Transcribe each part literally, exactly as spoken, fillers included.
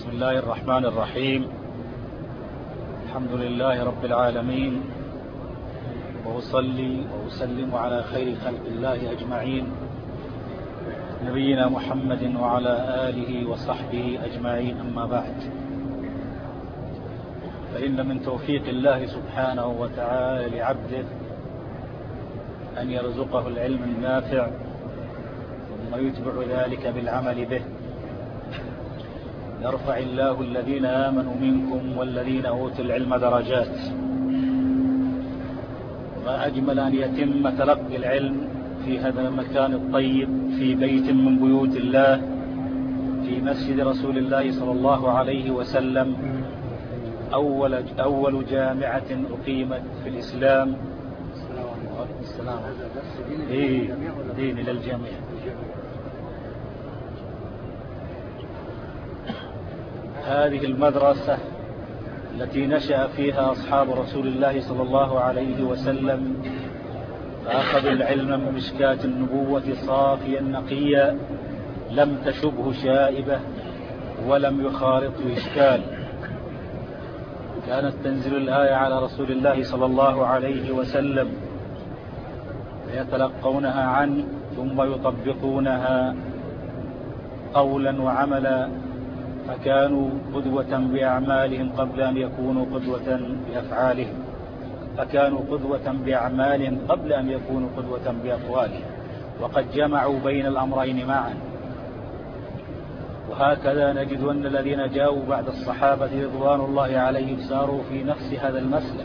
بسم الله الرحمن الرحيم. الحمد لله رب العالمين، وأصلي وأسلم على خير خلق الله أجمعين، نبينا محمد وعلى آله وصحبه أجمعين. أما بعد، فإن من توفيق الله سبحانه وتعالى لعبده أن يرزقه العلم النافع ثم يتبع ذلك بالعمل به. يرفع الله الذين آمنوا منكم والذين أوتوا العلم درجات. وما أجمل أن يتم تلقي العلم في هذا المكان الطيب، في بيت من بيوت الله، في مسجد رسول الله صلى الله عليه وسلم، أول أول جامعة أقيمت في الإسلام. السلام إيه دين للجميع. هذه المدرسة التي نشأ فيها أصحاب رسول الله صلى الله عليه وسلم، فأخذوا العلم من مشكاة النبوة صافيا نقيا، لم تشبه شائبة ولم يخالطه إشكال. كانت تنزل الآية على رسول الله صلى الله عليه وسلم فيتلقونها عنه ثم يطبقونها قولا وعملا، فكانوا قدوة بأعمالهم قبل أن يكونوا قدوة بأفعالهم، فكانوا قدوة بأعمالهم قبل أن يكونوا قدوة بأقوالهم، وقد جمعوا بين الأمرين معا. وهكذا نجد أن الذين جاءوا بعد الصحابة رضوان الله عليهم ساروا في نفس هذا المسلك.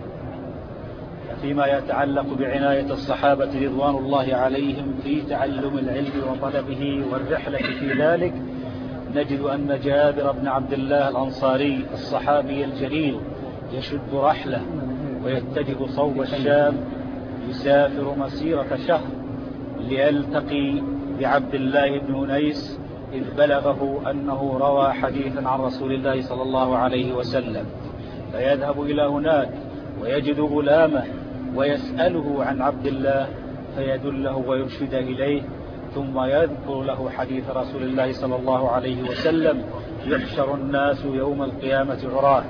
فيما يتعلق بعناية الصحابة رضوان الله عليهم في تعلم العلم وطلبه والرحلة في ذلك، نجد أن جابر بن عبد الله الأنصاري الصحابي الجليل يشد رحلة ويتجه صوب الشام، يسافر مسيرة شهر ليلتقي بعبد الله بن أنيس، إذ بلغه أنه روى حديثا عن رسول الله صلى الله عليه وسلم، فيذهب إلى هناك ويجد غلامه ويسأله عن عبد الله فيدله ويرشد إليه، ثم يذكر له حديث رسول الله صلى الله عليه وسلم: يحشر الناس يوم القيامة عراه.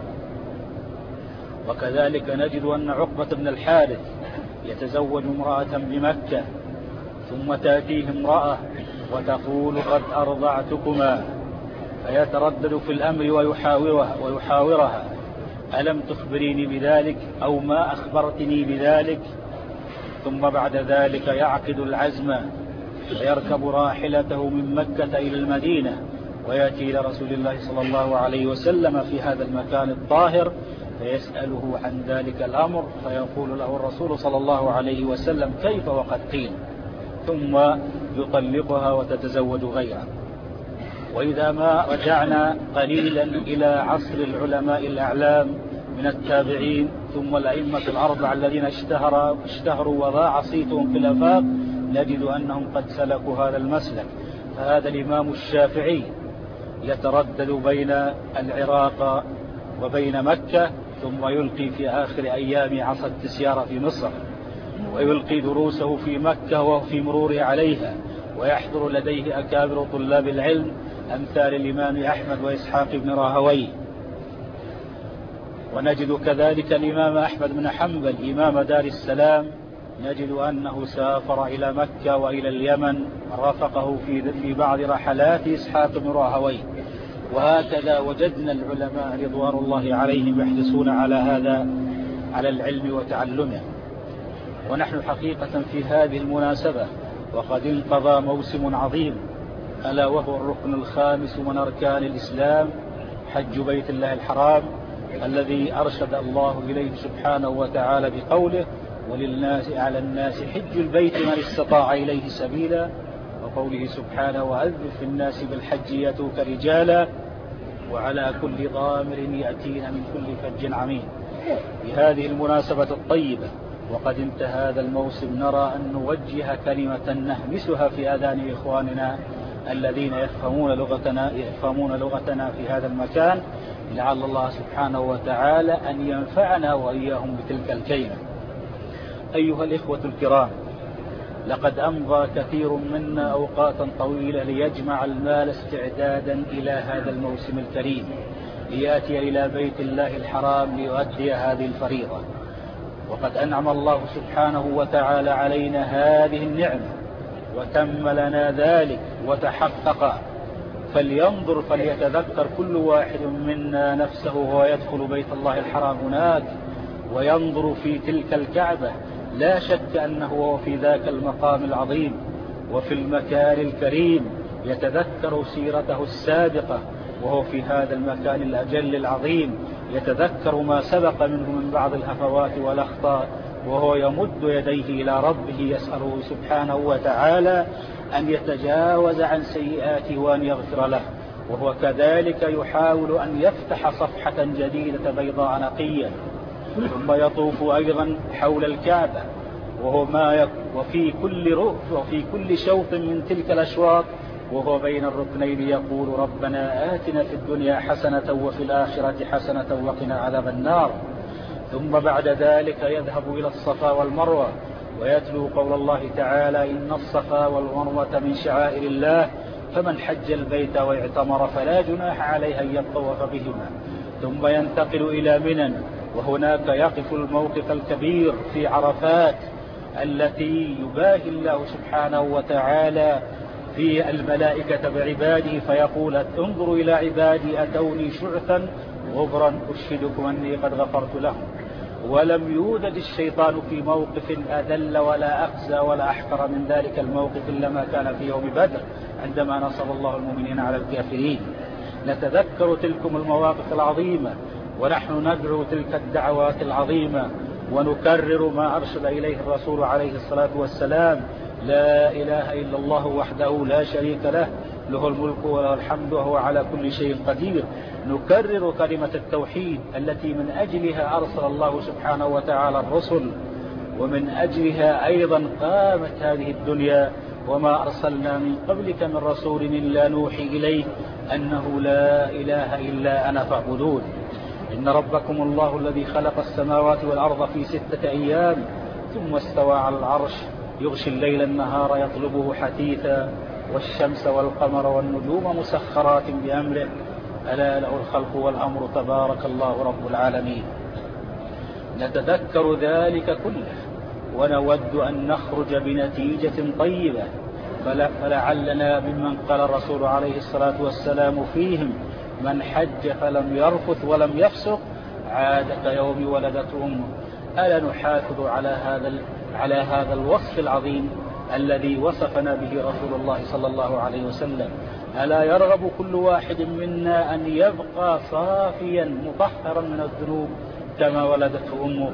وكذلك نجد أن عقبة بن الحارث يتزوج امرأة بمكة، ثم تأتيه امرأة وتقول: قد أرضعتكما، فيتردد في الأمر ويحاورها, ويحاورها ألم تخبريني بذلك أو ما أخبرتني بذلك؟ ثم بعد ذلك يعقد العزم فيركب راحلته من مكة إلى المدينة، ويأتي إلى رسول الله صلى الله عليه وسلم في هذا المكان الطاهر فيسأله عن ذلك الأمر، فيقول له الرسول صلى الله عليه وسلم: كيف وقد قيل؟ ثم يطلقها وتتزوج غيره. وإذا ما رجعنا قليلا إلى عصر العلماء الأعلام من التابعين ثم الأئمة الأربعة الذين اشتهر اشتهروا وضاع صيتهم في الآفاق، نجد أنهم قد سلكوا هذا المسلك. فهذا الإمام الشافعي يتردد بين العراق وبين مكة، ثم يلقي في آخر أيام عصا التسيار في مصر، ويلقي دروسه في مكة وفي مروره عليها، ويحضر لديه أكابر طلاب العلم أمثال الإمام أحمد وإسحاق بن راهويه. ونجد كذلك الإمام أحمد بن حنبل إمام دار السلام، نجد أنه سافر إلى مكة وإلى اليمن، رافقه في في بعض رحلات إسحاق بن راهويه. وهكذا وجدنا العلماء رضوان الله عليهم يحرصون على هذا، على العلم وتعلمه. ونحن حقيقة في هذه المناسبة وقد انقضى موسم عظيم، ألا وهو الركن الخامس من أركان الإسلام، حج بيت الله الحرام، الذي أرشد الله إليه سبحانه وتعالى بقوله: وللناس على الناس حج البيت من استطاع إليه سبيلا، وقوله سبحانه: وأذن في الناس بالحج يأتوك رجالا وعلى كل ضامر يأتين من كل فج عميق. بهذه المناسبة الطيبة وقد انتهى هذا الموسم، نرى أن نوجه كلمة نهمسها في آذان إخواننا الذين يفهمون لغتنا, يفهمون لغتنا في هذا المكان، لعل الله سبحانه وتعالى أن ينفعنا وإياهم بتلك الكلمة. أيها الإخوة الكرام، لقد أمضى كثير منا أوقاتا طويلة ليجمع المال استعدادا إلى هذا الموسم الكريم، ليأتي إلى بيت الله الحرام ليؤدي هذه الفريضة. وقد أنعم الله سبحانه وتعالى علينا هذه النعمة وتم لنا ذلك وتحقق. فلينظر فليتذكر كل واحد منا نفسه وهو يدخل بيت الله الحرام هناك وينظر في تلك الكعبة. لا شك أنه في ذاك المقام العظيم وفي المكان الكريم يتذكر سيرته السابقة، وهو في هذا المكان الأجل العظيم يتذكر ما سبق منه من بعض الهفوات والأخطاء، وهو يمد يديه إلى ربه يسأله سبحانه وتعالى أن يتجاوز عن سيئاته وأن يغفر له، وهو كذلك يحاول أن يفتح صفحة جديدة بيضاء نقية. ثم يطوف أيضا حول الكعبة وهو ما يك وفي كل رؤف وفي كل شوط من تلك الأشواط وهو بين الركنين يقول ربنا آتنا في الدنيا حسنة وفي الآخرة حسنة وقنا عذاب النار. ثم بعد ذلك يذهب إلى الصفا والمروة ويتلو قول الله تعالى إن الصفا والمروة من شعائر الله فمن حج البيت واعتمر فلا جناح عليه أن يطوف بهما. ثم ينتقل إلى منى وهناك يقف الموقف الكبير في عرفات التي يباهي الله سبحانه وتعالى في الملائكة بعباده فيقول انظروا إلى عبادي أتوني شعثا غبرا أشهدكم أني قد غفرت لهم. ولم يوجد الشيطان في موقف أذل ولا أخزى ولا أحقر من ذلك الموقف إلا ما كان في يوم بدر عندما نصر الله المؤمنين على الكافرين. نتذكر تلكم المواقف العظيمة ونحن ندعو تلك الدعوات العظيمة ونكرر ما أرشد إليه الرسول عليه الصلاة والسلام لا إله إلا الله وحده لا شريك له له الملك وله الحمد وهو على كل شيء قدير. نكرر كلمة التوحيد التي من أجلها أرسل الله سبحانه وتعالى الرسل ومن أجلها أيضا قامت هذه الدنيا وما أرسلنا من قبلك من رسول إلا نوحي إليه أنه لا إله إلا أنا فاعبدون. إن ربكم الله الذي خلق السماوات والأرض في ستة أيام ثم استوى على العرش يغشي الليل النهار يطلبه حثيثا والشمس والقمر والنجوم مسخرات بأمره ألا له الخلق والأمر تبارك الله رب العالمين. نتذكر ذلك كله ونود أن نخرج بنتيجة طيبة فلعلنا ممن قال الرسول عليه الصلاة والسلام فيهم من حج فلم يرفث ولم يفسق عاد كيوم ولدته أمه. ألا نحافظ على هذا على هذا الوصف العظيم الذي وصفنا به رسول الله صلى الله عليه وسلم؟ ألا يرغب كل واحد منا أن يبقى صافيا مطهرا من الذنوب كما ولدته أمه؟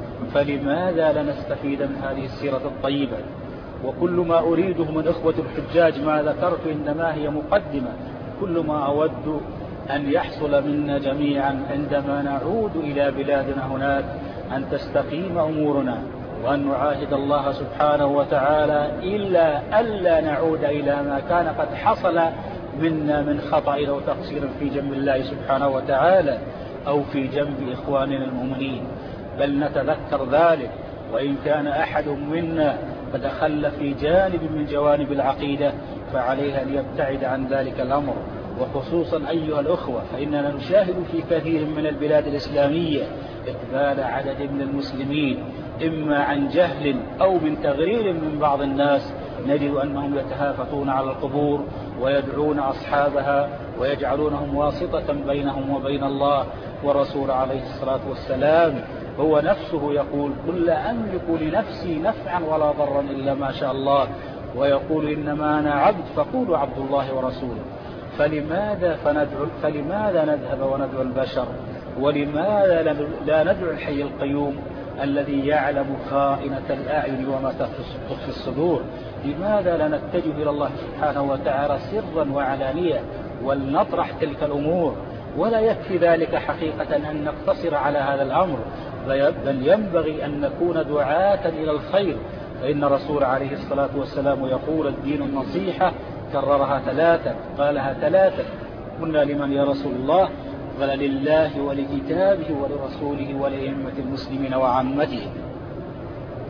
فلماذا لا نستفيد من هذه السيرة الطيبة؟ وكل ما أريده من إخوة الحجاج ما ذكرت إنما هي مقدمة. كل ما أود أن يحصل منا جميعا عندما نعود إلى بلادنا هناك أن تستقيم أمورنا وأن نعاهد الله سبحانه وتعالى إلا ألا نعود إلى ما كان قد حصل منا من خطأ أو تقصير في جنب الله سبحانه وتعالى أو في جنب إخواننا المؤمنين، بل نتذكر ذلك. وإن كان أحد منا قد خل في جانب من جوانب العقيدة فعليه أن يبتعد عن ذلك الأمر. وخصوصا أيها الأخوة فإننا نشاهد في كثير من البلاد الإسلامية إقبال عدد من المسلمين إما عن جهل أو من تغرير من بعض الناس، نجد أنهم يتهافتون على القبور ويدعون أصحابها ويجعلونهم واسطة بينهم وبين الله ورسول عليه الصلاة والسلام. هو نفسه يقول قل لا أملك لنفسي نفعا ولا ضرا إلا ما شاء الله، ويقول إنما أنا عبد فقولوا عبد الله ورسوله. فلماذا, فندعو فلماذا نذهب وندعو البشر؟ ولماذا لا ندعو الحي القيوم الذي يعلم خائنة الأعين وما تخفي الصدور؟ لماذا لا نتجه إلى الله سبحانه وتعالى سرا وعلانية ولنطرح تلك الأمور؟ ولا يكفي ذلك حقيقة أن نقتصر على هذا الأمر، بل ينبغي أن نكون دعاة إلى الخير. فإن الرسول عليه الصلاة والسلام يقول الدين النصيحة، كررها ثلاثة قالها ثلاثة. قلنا لمن يا رسول الله؟ قال لله ولكتابه ولرسوله ولأئمة المسلمين وعامته.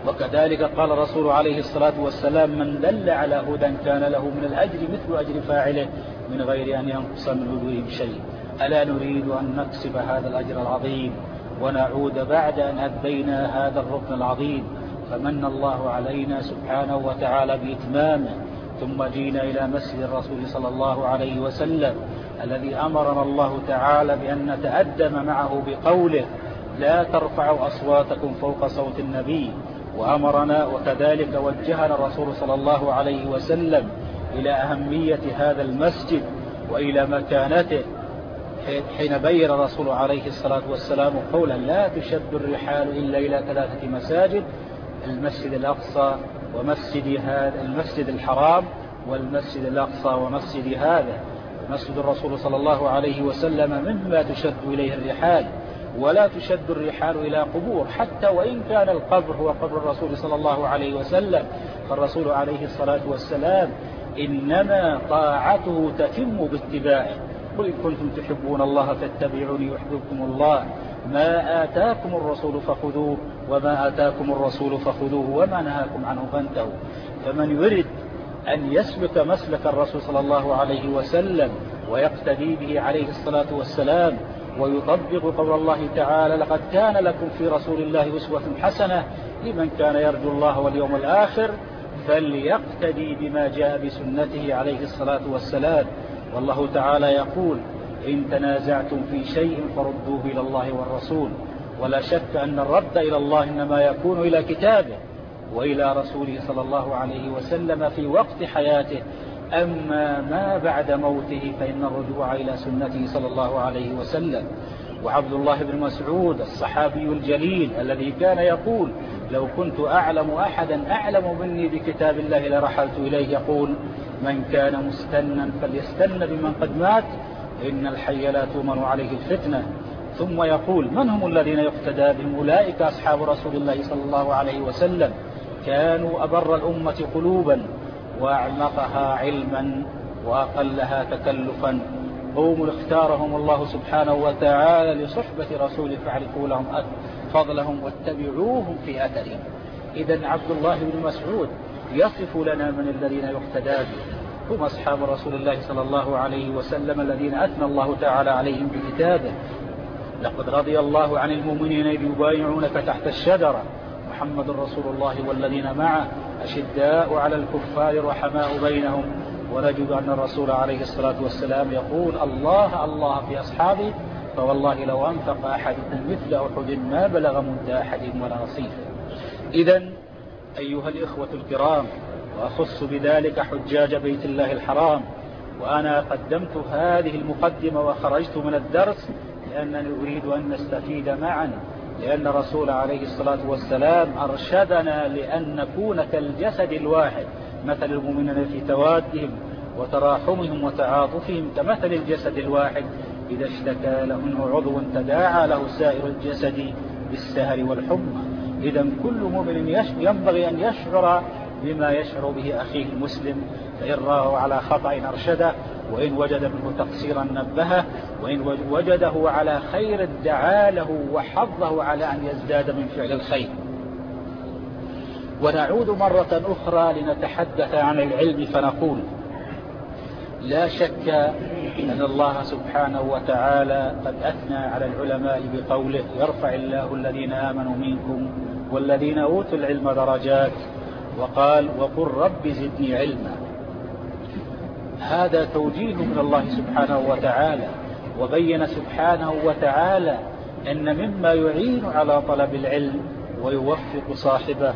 وكذلك قال الرسول عليه الصلاة والسلام: من دل على هدى كان له من الأجر مثل أجر فاعله من غير أن ينقص من أجورهم شيء. ألا نريد أن نكسب هذا الأجر العظيم ونعود بعد أن أدينا هذا الركن العظيم؟ فمن الله علينا سبحانه وتعالى بإتمامه. ثم جينا إلى مسجد الرسول صلى الله عليه وسلم الذي أمرنا الله تعالى بأن نتأدب معه بقوله: لا ترفعوا أصواتكم فوق صوت النبي. وأمرنا وكذلك وجهنا الرسول صلى الله عليه وسلم إلى أهمية هذا المسجد وإلى مكانته، حين بين الرسول عليه الصلاة والسلام قولا: لا تشد الرحال إلا إلى ثلاثة مساجد: المسجد الأقصى ومسجد هذا المسجد الحرام والمسجد الأقصى ومسجد هذا. مسجد الرسول صلى الله عليه وسلم مما تشد إليه الرحال، ولا تشد الرحال إلى قبور، حتى وإن كان القبر هو قبر الرسول صلى الله عليه وسلم. فالرسول عليه الصلاة والسلام إنما طاعته تتم باتباعه. قل إن كنتم تحبون الله فاتبعوني يحببكم الله. ما آتاكم الرسول فخذوه وما آتاكم الرسول فخذوه وما نهاكم عنه فانتهوا. فمن يريد أن يسلك مسلك الرسول صلى الله عليه وسلم ويقتدي به عليه الصلاة والسلام ويطبق قول الله تعالى: لقد كان لكم في رسول الله أسوة حسنة لمن كان يرجو الله واليوم الآخر فليقتدي بما جاء بسنته عليه الصلاة والسلام. والله تعالى يقول: إن تنازعتم في شيء فردوه إلى الله والرسول. ولا شك أن الرد إلى الله إنما يكون إلى كتابه وإلى رسوله صلى الله عليه وسلم في وقت حياته. أما ما بعد موته فإن الرجوع إلى سنته صلى الله عليه وسلم. وعبد الله بن مسعود الصحابي الجليل الذي كان يقول: لو كنت أعلم أحدا أعلم مني بكتاب الله لرحلت إليه، يقول: من كان مستنا فليستن بمن قد مات إن الحي لا تؤمن عليه الفتنة. ثم يقول: من هم الذين يقتدى بهم؟ أولئك أصحاب رسول الله صلى الله عليه وسلم، كانوا أبر الأمة قلوبا وأعمقها علما وأقلها تكلفا، قوم اختارهم الله سبحانه وتعالى لصحبة رسوله فاعرفوا لهم فضلهم واتبعوهم في أثرهم. إذن عبد الله بن مسعود يصف لنا من الذين يقتدى بهم، هم أصحاب رسول الله صلى الله عليه وسلم الذين أثنى الله تعالى عليهم بكتابه: لقد رضي الله عن المؤمنين إذ يبايعونك تحت الشجرة محمد رسول الله والذين معه أشداء على الكفار رحماء بينهم. ونجد أن الرسول عليه الصلاة والسلام يقول: الله الله في أصحابي فوالله لو أنفق أحدكم مثل أحد ما بلغ مد أحدهم ولا نصيفه. إذن أيها الإخوة الكرام، وأخص بذلك حجاج بيت الله الحرام، وأنا قدمت هذه المقدمة وخرجت من الدرس لأنني أريد أن نستفيد معا، لأن الرسول عليه الصلاة والسلام أرشدنا لأن نكون كالجسد الواحد، مثل المؤمنين في توادهم وتراحمهم وتعاطفهم كمثل الجسد الواحد إذا اشتكى له عضو تداعى له سائر الجسد بالسهر والحمى. إذا كل مؤمن ينبغي أن يشعر بما يشعر به أخيه المسلم، فإن راه على خطأ أرشده، وإن وجد منه تقصيرا نبهه، وإن وجده على خير دعا له وحظه على أن يزداد من فعل الخير. ونعود مرة أخرى لنتحدث عن العلم فنقول: لا شك أن الله سبحانه وتعالى قد أثنى على العلماء بقوله: يرفع الله الذين آمنوا منكم والذين أوتوا العلم درجات، وقال: وقل رب زدني علما. هذا توجيه من الله سبحانه وتعالى، وبين سبحانه وتعالى أن مما يعين على طلب العلم ويوفق صاحبه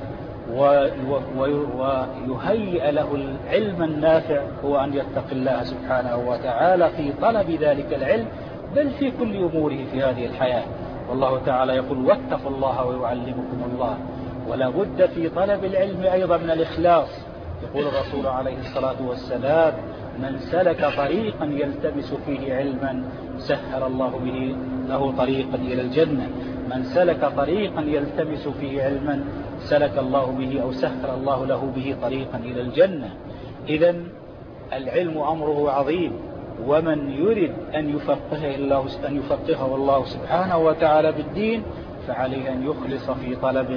ويهيئ له العلم النافع هو أن يتقي الله سبحانه وتعالى في طلب ذلك العلم، بل في كل أموره في هذه الحياة. والله تعالى يقول: واتقوا الله ويعلمكم الله. ولا بد في طلب العلم أيضا من الإخلاص. يقول الرسول عليه الصلاة والسلام: من سلك طريقا يلتمس فيه علما سهل الله به له طريقا إلى الجنة. من سلك طريقا يلتمس فيه علما سلك الله به أو سهل الله له به طريقا إلى الجنة. إذن العلم أمره عظيم، ومن يريد أن يفقهه الله أن يفقهه الله سبحانه وتعالى بالدين فعليه أن يخلص في طلبه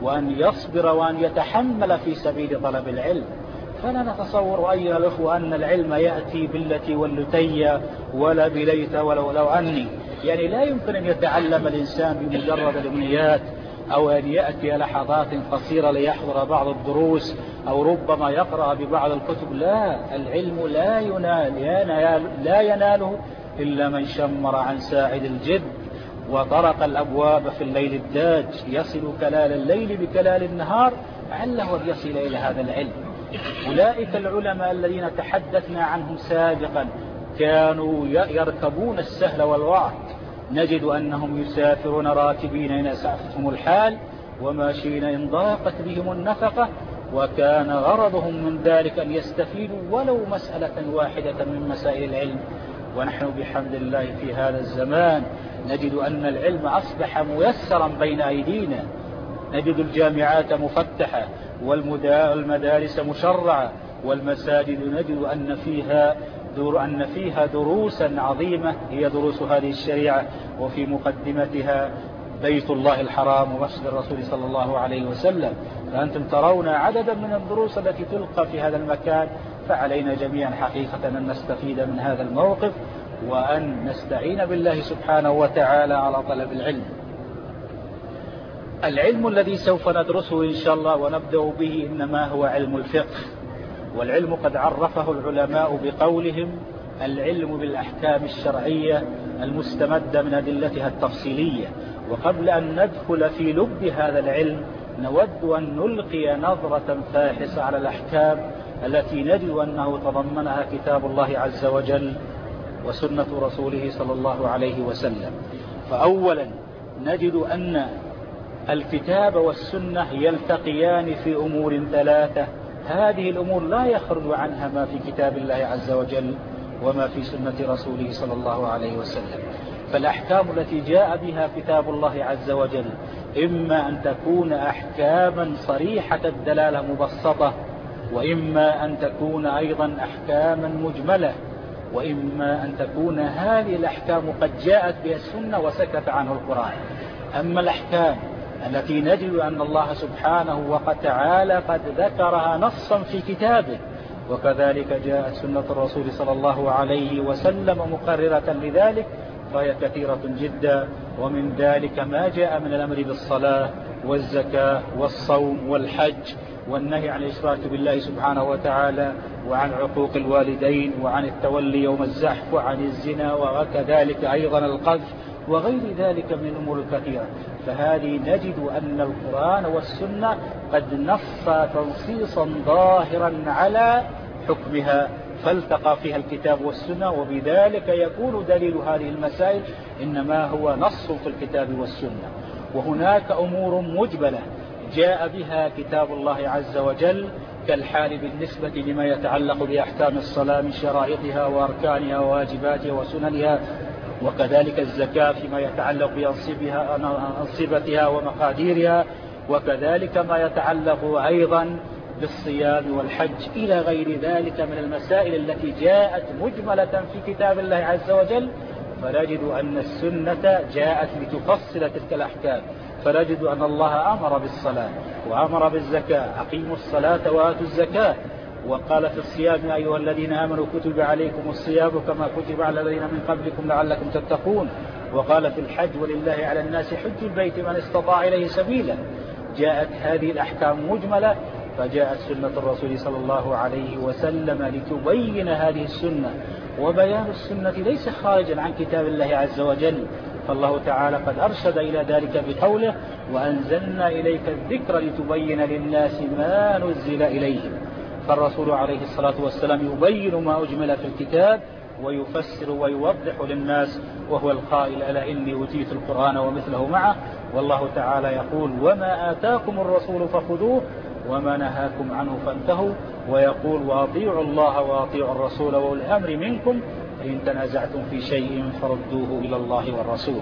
وأن يصبر وأن يتحمل في سبيل طلب العلم. فلا نتصور أيها الأخوة أن العلم يأتي بالتي واللتي ولا بليت ولو لو أني، يعني لا يمكن أن يتعلم الإنسان بمجرد الأمنيات، أو أن يأتي لحظات قصيرة ليحضر بعض الدروس أو ربما يقرأ ببعض الكتب. لا، العلم لا ينال لا يناله إلا من شمر عن ساعد الجد وطرق الأبواب في الليل الداج، يصل كلال الليل بكلال النهار علّه أن يصل إلى هذا العلم. أولئك العلماء الذين تحدثنا عنهم سابقا كانوا يركبون السهل والوعد، نجد أنهم يسافرون راكبين إن أسعفتهم الحال، وماشين إن ضاقت بهم النفقة، وكان غرضهم من ذلك أن يستفيدوا ولو مسألة واحدة من مسائل العلم. ونحن بحمد الله في هذا الزمان نجد أن العلم أصبح ميسرا بين أيدينا، نجد الجامعات مفتحة والمدارس مشرعة والمساجد نجد أن فيها أن فيها دروسا عظيمة هي دروس هذه الشريعة، وفي مقدمتها بيت الله الحرام ومسجد الرسول صلى الله عليه وسلم. فأنتم ترون عددا من الدروس التي تلقى في هذا المكان، فعلينا جميعا حقيقة أن نستفيد من هذا الموقف وأن نستعين بالله سبحانه وتعالى على طلب العلم. العلم الذي سوف ندرسه إن شاء الله ونبدأ به إنما هو علم الفقه، والعلم قد عرفه العلماء بقولهم العلم بالأحكام الشرعية المستمدة من أدلتها التفصيلية. وقبل أن ندخل في لب هذا العلم نود أن نلقي نظرة فاحصة على الأحكام التي نجد أنه تضمنها كتاب الله عز وجل وسنة رسوله صلى الله عليه وسلم. فأولا نجد أن الكتاب والسنة يلتقيان في أمور ثلاثة، هذه الأمور لا يخرج عنها ما في كتاب الله عز وجل وما في سنة رسوله صلى الله عليه وسلم. فالأحكام التي جاء بها كتاب الله عز وجل إما أن تكون أحكاما صريحة الدلالة مبسطة، وإما أن تكون أيضا أحكاما مجملة، وإما أن تكون هذه الأحكام قد جاءت بها السنة وسكت عنه القرآن. أما الأحكام التي نجد أن الله سبحانه وتعالى قد ذكرها نصا في كتابه، وكذلك جاءت سنة الرسول صلى الله عليه وسلم مقررة لذلك، فهي كثيرة جدا. ومن ذلك ما جاء من الأمر بالصلاة والزكاة والصوم والحج، والنهي عن الإشراك بالله سبحانه وتعالى، وعن عقوق الوالدين، وعن التولي يوم الزحف، وعن الزنا، وكذلك أيضا القذف، وغير ذلك من الأمور الكثيرة. فهذه نجد أن القرآن والسنة قد نص تنصيصا ظاهرا على حكمها، فالتقى فيها الكتاب والسنة، وبذلك يكون دليل هذه المسائل إنما هو نص في الكتاب والسنة. وهناك أمور مجملة جاء بها كتاب الله عز وجل كالحال بالنسبة لما يتعلق بأحكام الصلاة من شرائطها وأركانها وواجباتها وسننها، وكذلك الزكاة فيما يتعلق بأنصبتها ومقاديرها، وكذلك ما يتعلق أيضا بالصيام والحج إلى غير ذلك من المسائل التي جاءت مجملة في كتاب الله عز وجل. فنجد أن السنة جاءت لتفصل تلك الأحكام، فنجد أن الله أمر بالصلاة وأمر بالزكاة، أقيموا الصلاة وآتوا الزكاة، وقال في الصيام يا أيها الذين آمنوا كتب عليكم الصيام كما كتب على الذين من قبلكم لعلكم تتقون، وقال في الحج ولله على الناس حج البيت من استطاع إليه سبيلا. جاءت هذه الأحكام مجملة، فجاءت سنة الرسول صلى الله عليه وسلم لتبين هذه السنة. وبيان السنة ليس خارجا عن كتاب الله عز وجل، فالله تعالى قد أرشد إلى ذلك بقوله وأنزلنا إليك الذكر لتبين للناس ما نزل إليهم. فالرسول عليه الصلاة والسلام يبين ما أجمل في الكتاب ويفسر ويوضح للناس، وهو القائل ألا إني أوتيت القرآن ومثله معه. والله تعالى يقول وما آتاكم الرسول فخذوه وما نهاكم عنه فانتهوا، ويقول وأطيعوا الله وأطيعوا الرسول وأولي الأمر منكم فإن تنازعتم في شيء فردوه إلى الله والرسول.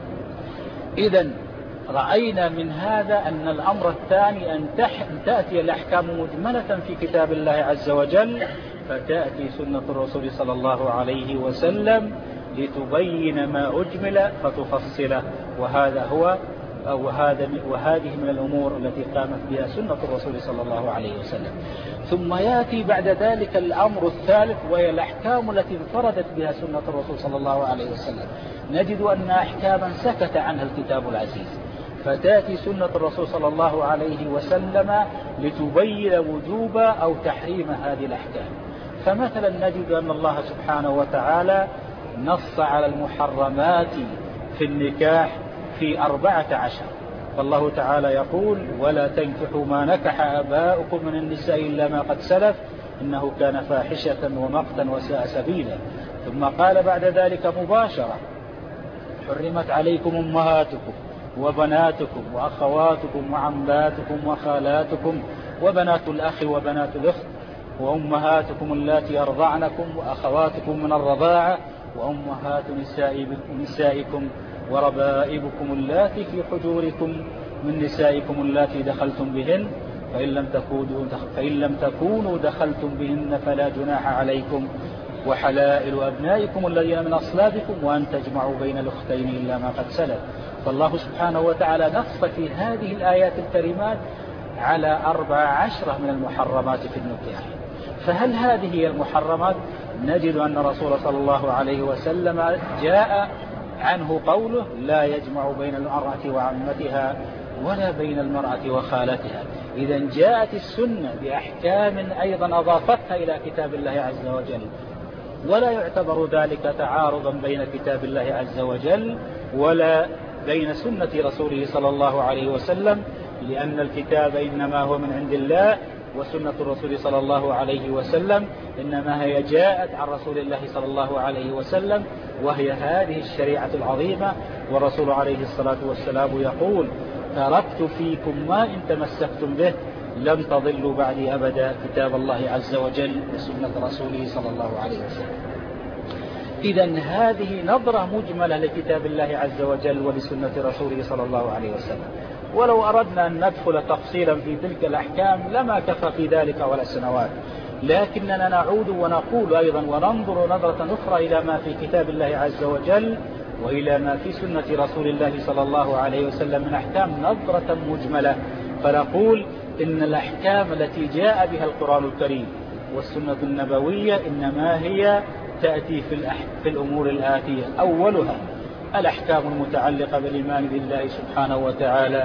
إذن رأينا من هذا أن الأمر الثاني أن تأتي الأحكام مجملة في كتاب الله عز وجل، فتأتي سنة الرسول صلى الله عليه وسلم لتبين ما أجمل فتفصله، وهذا هو وهذا وهذه من الأمور التي قامت بها سنة الرسول صلى الله عليه وسلم. ثم يأتي بعد ذلك الأمر الثالث، وهي الأحكام التي انفردت بها سنة الرسول صلى الله عليه وسلم. نجد أن أحكاما سكت عنها الكتاب العزيز، فتأتي سنة الرسول صلى الله عليه وسلم لتبين وجوب أو تحريم هذه الأحكام. فمثلا نجد أن الله سبحانه وتعالى نص على المحرمات في النكاح في أربعة عشر، فالله تعالى يقول: ولا تنكحوا ما نكح آباؤكم من النساء إلا ما قد سلف إنه كان فاحشة ومقتا وساء سبيلا. ثم قال بعد ذلك مباشرة: حرمت عليكم أمهاتكم وبناتكم وأخواتكم وعماتكم وخالاتكم وبنات الأخ وبنات الأخت وأمهاتكم اللاتي أرضعنكم وأخواتكم من الرضاعة وأمهات نسائكم وربائبكم اللاتي في حجوركم من نسائكم اللاتي دخلتم بهن فإن لم تكونوا فإن لم تكونوا دخلتم بهن فلا جناح عليكم وحلائل أبنائكم الذين من أصلابكم وأن تجمعوا بين الأختين إلا ما قد سلف. فالله سبحانه وتعالى نص في هذه الآيات الكريمات على أربع عشرة من المحرمات في النكاح. فهل هذه هي المحرمات؟ نجد أن الرسول صلى الله عليه وسلم جاء عنه قوله: لا يجمع بين المرأة وعمتها ولا بين المرأة وخالتها. إذا جاءت السنة بأحكام أيضا أضافتها إلى كتاب الله عز وجل، ولا يعتبر ذلك تعارضا بين كتاب الله عز وجل ولا بين سنة رسوله صلى الله عليه وسلم، لأن الكتاب إنما هو من عند الله، وسنة الرسول صلى الله عليه وسلم إنما هي جاءت عن رسول الله صلى الله عليه وسلم، وهي هذه الشريعة العظيمة. والرسول عليه الصلاة والسلام يقول: تركت فيكم ما إن تمسكتم به لم تضلوا بعدي أبدا، كتاب الله عز وجل وسنة رسوله صلى الله عليه وسلم. إذن هذه نظرة مجملة لكتاب الله عز وجل ولسنة رسوله صلى الله عليه وسلم. ولو أردنا أن ندخل تفصيلا في تلك الأحكام لما كفى في ذلك ولا سنوات، لكننا نعود ونقول أيضا وننظر نظرة أخرى إلى ما في كتاب الله عز وجل وإلى ما في سنة رسول الله صلى الله عليه وسلم من أحكام نظرة مجملة، فنقول إن الأحكام التي جاء بها القرآن الكريم والسنة النبوية إنما هي تأتي في, في الأمور الآتية: أولها الأحكام المتعلقة بالإيمان بالله سبحانه وتعالى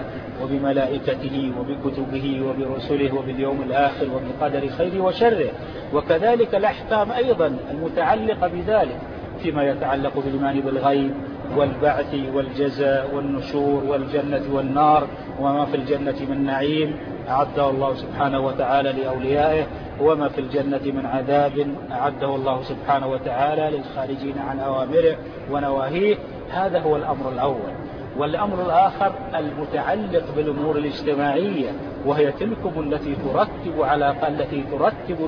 وبملائكته وبكتبه وبرسله وباليوم الآخر وبقدر خير وشره، وكذلك الأحكام أيضا المتعلقة بذلك فيما يتعلق بالإيمان بالغيب والبعث والجزاء والنشور والجنة والنار وما في الجنة من نعيم أعده الله سبحانه وتعالى لأوليائه، وما في الجنة من عذاب أعده الله سبحانه وتعالى للخارجين عن أوامره ونواهيه. هذا هو الأمر الأول. والأمر الآخر المتعلق بالأمور الاجتماعية، وهي تلكم التي ترتب على التي ترتب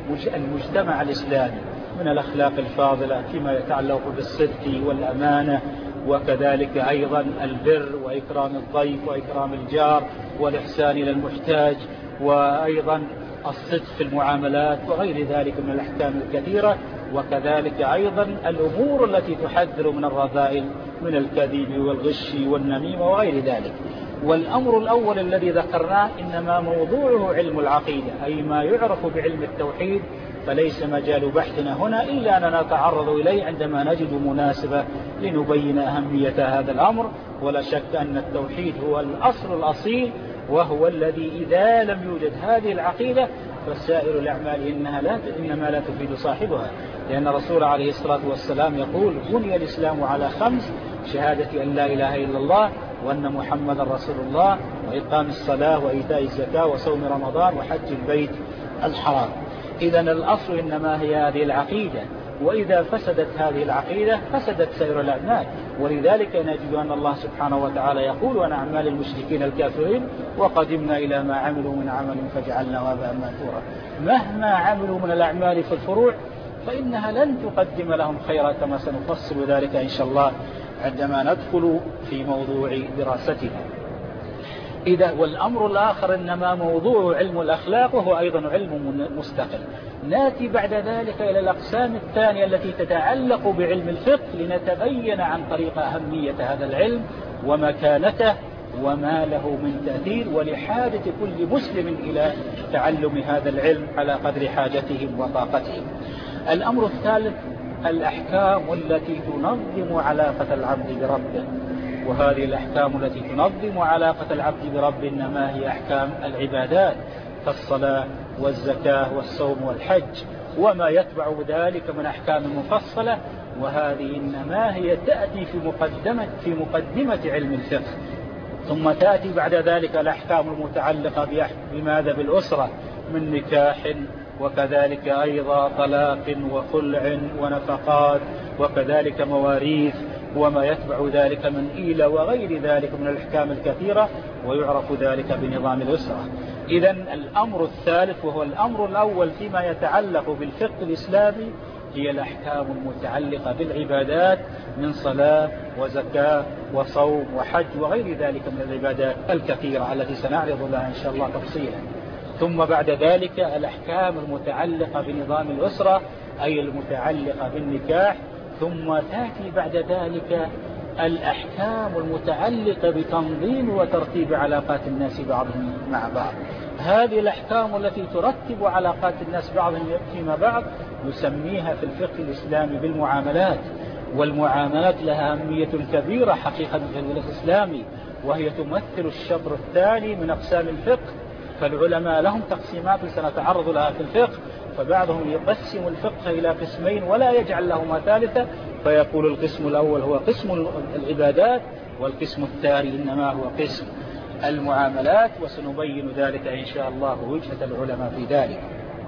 المجتمع الإسلامي من الأخلاق الفاضلة فيما يتعلق بالصدق والأمانة، وكذلك أيضا البر وإكرام الضيف وإكرام الجار والإحسان إلى المحتاج، وأيضا الصدق في المعاملات وغير ذلك من الأحكام الكثيرة، وكذلك أيضا الأمور التي تحذر من الرذائل من الكذب والغش والنميمة وغير ذلك. والأمر الأول الذي ذكرناه إنما موضوعه علم العقيدة، أي ما يعرف بعلم التوحيد، فليس مجال بحثنا هنا إلا أننا نتعرض إليه عندما نجد مناسبة لنبين أهمية هذا الأمر. ولا شك أن التوحيد هو الأصل الأصيل، وهو الذي إذا لم يوجد هذه العقيدة فسائر الأعمال إنها لا إنما لا تفيد صاحبها، لأن الرسول عليه الصلاة والسلام يقول: بني الإسلام على خمس: شهادة أن لا إله إلا الله وأن محمد رسول الله وإقام الصلاة وإيتاء الزكاة وصوم رمضان وحج البيت الحرام. إذن الأصل إنما هي هذه العقيدة، وإذا فسدت هذه العقيدة فسدت سائر الأعمال. ولذلك نجد أن الله سبحانه وتعالى يقول: عن أعمال المشركين الكافرين وقدمنا إلى ما عملوا من عمل فجعلناه هباء منثورا. مهما عملوا من الأعمال في الفروع فإنها لن تقدم لهم خيرا، كما سنفصل ذلك إن شاء الله عندما ندخل في موضوع دراستنا. إذا والأمر الآخر إنما موضوع علم الأخلاق، وهو أيضا علم مستقل. نأتي بعد ذلك إلى الأقسام الثانية التي تتعلق بعلم الفقه، لنتبين عن طريق أهمية هذا العلم ومكانته وما له من تأثير، ولحاجة كل مسلم إلى تعلم هذا العلم على قدر حاجتهم وطاقتهم. الأمر الثالث الأحكام التي تنظم علاقة العبد بربه، وهذه الأحكام التي تنظم علاقة العبد بربه إنما هي أحكام العبادات كالصلاة والزكاة والصوم والحج وما يتبع ذلك من أحكام مفصلة، وهذه إنما هي تأتي في مقدمة, في مقدمة علم الفقه. ثم تأتي بعد ذلك الأحكام المتعلقة بماذا بالأسرة من نكاح وكذلك أيضا طلاق وخلع ونفقات وكذلك مواريث وما يتبع ذلك من إيلة وغير ذلك من الأحكام الكثيرة، ويعرف ذلك بنظام الأسرة. إذن الأمر الثالث وهو الأمر الأول فيما يتعلق بالفقه الإسلامي هي الأحكام المتعلقة بالعبادات من صلاة وزكاة وصوم وحج وغير ذلك من العبادات الكثيرة التي سنعرض لها إن شاء الله تفصيلا. ثم بعد ذلك الأحكام المتعلقة بنظام الأسرة أي المتعلقة بالنكاح. ثم تأتي بعد ذلك الأحكام المتعلقة بتنظيم وترتيب علاقات الناس بعضهم مع بعض. هذه الأحكام التي ترتب علاقات الناس بعضهم فيما بعض نسميها في الفقه الإسلامي بالمعاملات، والمعاملات لها أهمية كبيرة حقيقة في الفقه الإسلامي، وهي تمثل الشطر الثاني من أقسام الفقه. فالعلماء لهم تقسيمات سنتعرض لها في الفقه، فبعضهم يقسم الفقه إلى قسمين ولا يجعل لهما ثالثة، فيقول القسم الأول هو قسم العبادات والقسم الثاني إنما هو قسم المعاملات، وسنبين ذلك إن شاء الله وجهة العلماء في ذلك.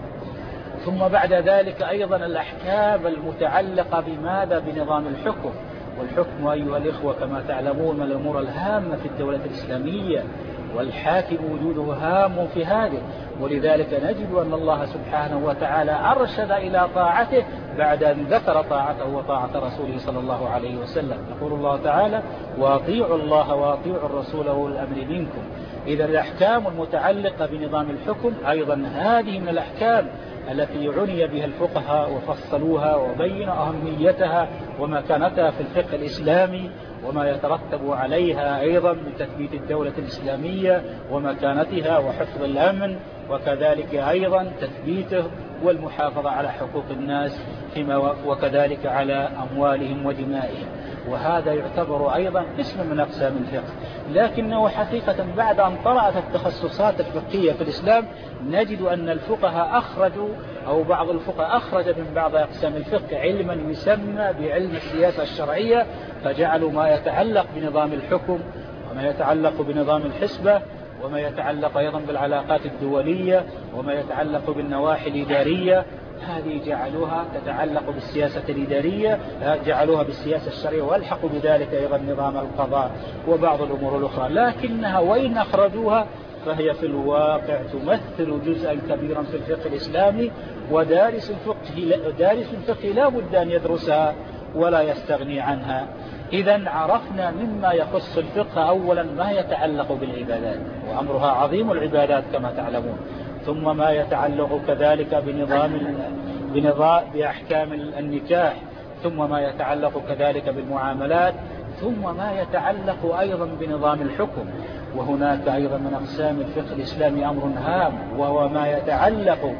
ثم بعد ذلك أيضا الأحكام المتعلقة بماذا بنظام الحكم. والحكم أيها الإخوة كما تعلمون من الأمور الهامة في الدولة الإسلامية، والحاكم وجوده هام في هذه، ولذلك نجد أن الله سبحانه وتعالى أرشد إلى طاعته بعد أن ذكر طاعته وطاعة رسوله صلى الله عليه وسلم. يقول الله تعالى: وأطيعوا الله وأطيعوا الرسول وأولي الأمر منكم. إذا الأحكام المتعلقة بنظام الحكم أيضا هذه من الأحكام التي عني بها الفقهاء وفصلوها وبينوا أهميتها ومكانتها في الفقه الإسلامي وما يترتب عليها أيضا من تثبيت الدولة الإسلامية ومكانتها وحفظ الأمن، وكذلك أيضا تثبيته والمحافظة على حقوق الناس فيما وكذلك على أموالهم ودمائهم. وهذا يعتبر أيضا قسم من أقسام الفقه، لكنه حقيقة بعد أن طرأت التخصصات الفقهية في الإسلام نجد أن الفقهاء أخرجوا أو بعض الفقهاء أخرج من بعض أقسام الفقه علما يسمى بعلم السياسة الشرعية، فجعلوا ما يتعلق بنظام الحكم وما يتعلق بنظام الحسبة وما يتعلق أيضا بالعلاقات الدولية وما يتعلق بالنواحي الإدارية، هذه جعلوها تتعلق بالسياسة الإدارية، جعلوها بالسياسة الشرعية، والحقوا بذلك أيضا نظام القضاء وبعض الأمور الأخرى. لكنها وإن أخرجوها فهي في الواقع تمثل جزءا كبيرا في الفقه الإسلامي، ودارس الفقه دارس الفقه لا بد أن يدرسها ولا يستغني عنها. إذا عرفنا مما يخص الفقه أولا ما يتعلق بالعبادات، وأمرها عظيم العبادات كما تعلمون، ثم ما يتعلق كذلك بنظام بنظام بأحكام النكاح، ثم ما يتعلق كذلك بالمعاملات، ثم ما يتعلق أيضا بنظام الحكم. وهناك أيضا من أقسام الفقه الإسلامي أمر هام، وهو ما يتعلق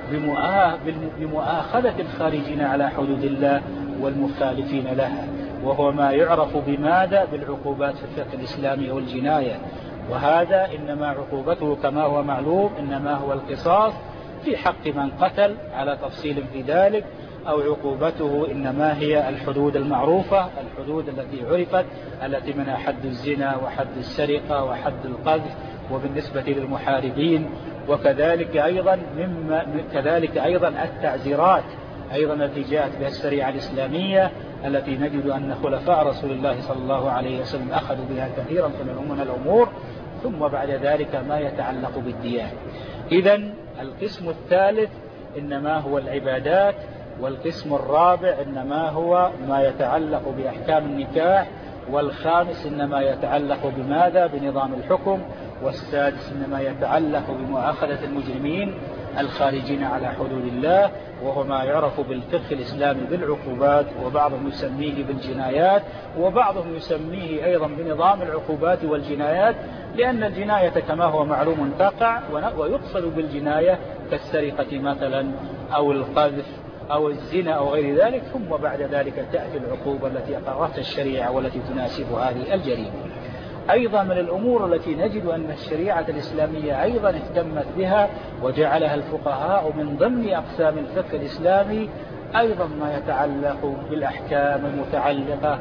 بمؤاخذة الخارجين على حدود الله والمخالفين لها، وهو ما يعرف بماذا بالعقوبات في الفقه الإسلامي والجناية. وهذا إنما عقوبته كما هو معلوم إنما هو القصاص في حق من قتل على تفصيل في ذلك، أو عقوبته إنما هي الحدود المعروفة، الحدود التي عرفت التي منها حد الزنا وحد السرقة وحد القذف وبالنسبة للمحاربين، وكذلك أيضا مما كذلك أيضا التعزيرات أيضا التي جاءت بها الشريعة الإسلامية التي نجد أن خلفاء رسول الله صلى الله عليه وسلم أخذوا بها كثيرا من الأمور. ثم بعد ذلك ما يتعلق بالديان. إذن القسم الثالث إنما هو العبادات، والقسم الرابع إنما هو ما يتعلق بأحكام النكاح، والخامس إنما يتعلق بماذا بنظام الحكم، والسادس إنما يتعلق بمؤاخذة المجرمين، الخارجين على حدود الله، وهو ما يعرف بالفقه الإسلامي بالعقوبات، وبعضهم يسميه بالجنايات، وبعضهم يسميه أيضا بنظام العقوبات والجنايات، لأن الجناية كما هو معلوم تقع، ويقصد بالجناية كالسرقة مثلا أو القذف أو الزنا أو غير ذلك، ثم بعد ذلك تأتي العقوبة التي أقرتها الشريعة والتي تناسب هذه الجريمة. أيضا من الأمور التي نجد أن الشريعة الإسلامية أيضا اهتمت بها وجعلها الفقهاء من ضمن أقسام الفقه الإسلامي أيضا ما يتعلق بالأحكام المتعلقة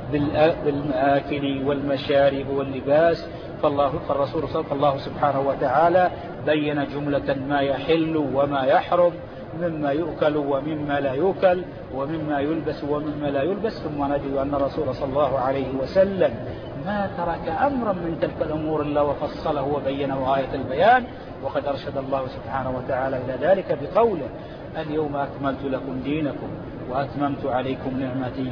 بالمآكل والمشارب واللباس. فالله فالرسول صلى الله سبحانه وتعالى بين جملة ما يحل وما يحرم، مما يؤكل ومما لا يؤكل، ومما يلبس ومما لا يلبس. ثم نجد أن الرسول صلى الله عليه وسلم ما ترك أمرا من تلك الأمور إلا وفصله وبينه غاية البيان، وقد أرشد الله سبحانه وتعالى إلى ذلك بقوله: اليوم أكملت لكم دينكم وأتممت عليكم نعمتي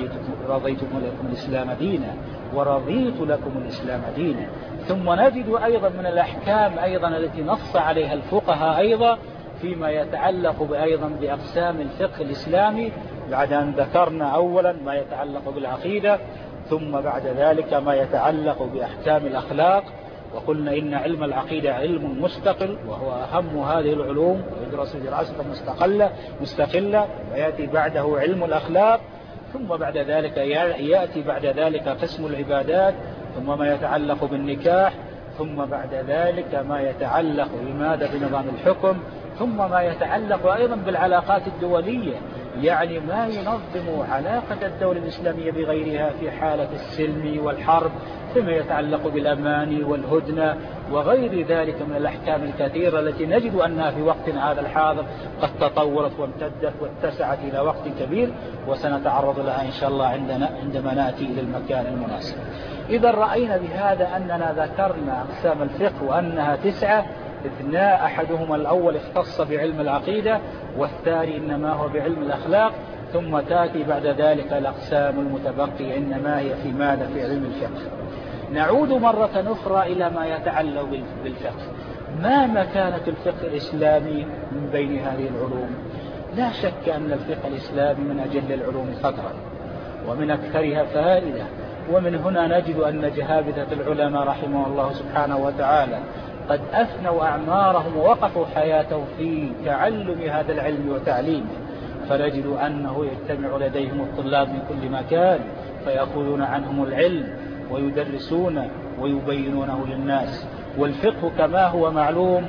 ورضيت لكم الإسلام دينا ورضيت لكم الإسلام دينا. ثم نجد أيضا من الأحكام أيضا التي نص عليها الفقهاء أيضا فيما يتعلق أيضا بأقسام الفقه الإسلامي، بعد أن ذكرنا أولا ما يتعلق بالعقيدة، ثم بعد ذلك ما يتعلق بأحكام الأخلاق، وقلنا إن علم العقيدة علم مستقل وهو أهم هذه العلوم ويدرس دراسة مستقلة مستقلة ويأتي بعده علم الأخلاق، ثم بعد ذلك يأتي بعد ذلك قسم العبادات، ثم ما يتعلق بالنكاح، ثم بعد ذلك ما يتعلق بماذا بنظام الحكم، ثم ما يتعلق أيضا بالعلاقات الدولية، يعني ما ينظم علاقة الدولة الإسلامية بغيرها في حالة السلم والحرب، ثم يتعلق بالأمان والهدنة وغير ذلك من الأحكام الكثيرة التي نجد أنها في وقتنا هذا الحاضر قد تطورت وامتدت واتسعت إلى وقت كبير، وسنتعرض لها إن شاء الله عندنا عندما نأتي إلى المكان المناسب. إذا رأينا بهذا أننا ذكرنا أقسام الفقه وأنها تسعة، اثناء أحدهما الأول اختص بعلم العقيدة، والثاني إنما هو بعلم الأخلاق، ثم تأتي بعد ذلك الأقسام المتبقية إنما هي في ماذا في علم الفقه. نعود مرة أخرى إلى ما يتعلق بالفقه. ما مكانة الفقه الإسلامي من بين هذه العلوم؟ لا شك أن الفقه الإسلامي من أجل العلوم قدرا ومن أكثرها فائدة، ومن هنا نجد أن جهابذة العلماء رحمه الله سبحانه وتعالى قد أفنوا أعمارهم ووقفوا حياتهم في تعلم هذا العلم وتعليمه، فنجد أنه يجتمع لديهم الطلاب من كل مكان فيأخذون عنهم العلم ويدرسون ويبينونه للناس. والفقه كما هو معلوم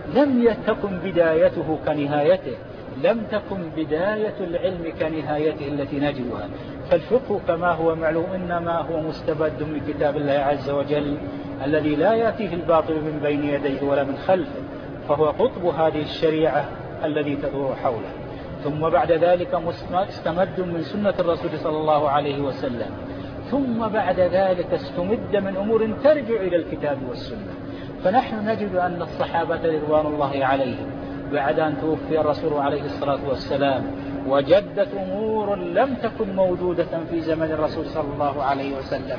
لم تكن بدايته كنهايته، لم تكن بداية العلم كنهايته التي نجدها، فالفقه كما هو معلوم إنما هو مستبد من كتاب الله عز وجل الذي لا يأتيه الباطل من بين يديه ولا من خلفه، فهو قطب هذه الشريعة الذي تدور حوله. ثم بعد ذلك مستمد من سنة الرسول صلى الله عليه وسلم، ثم بعد ذلك استمد من أمور ترجع إلى الكتاب والسنة. فنحن نجد أن الصحابة رضوان الله عليهم بعد أن توفي الرسول عليه الصلاة والسلام وجدت أمور لم تكن موجودة في زمن الرسول صلى الله عليه وسلم،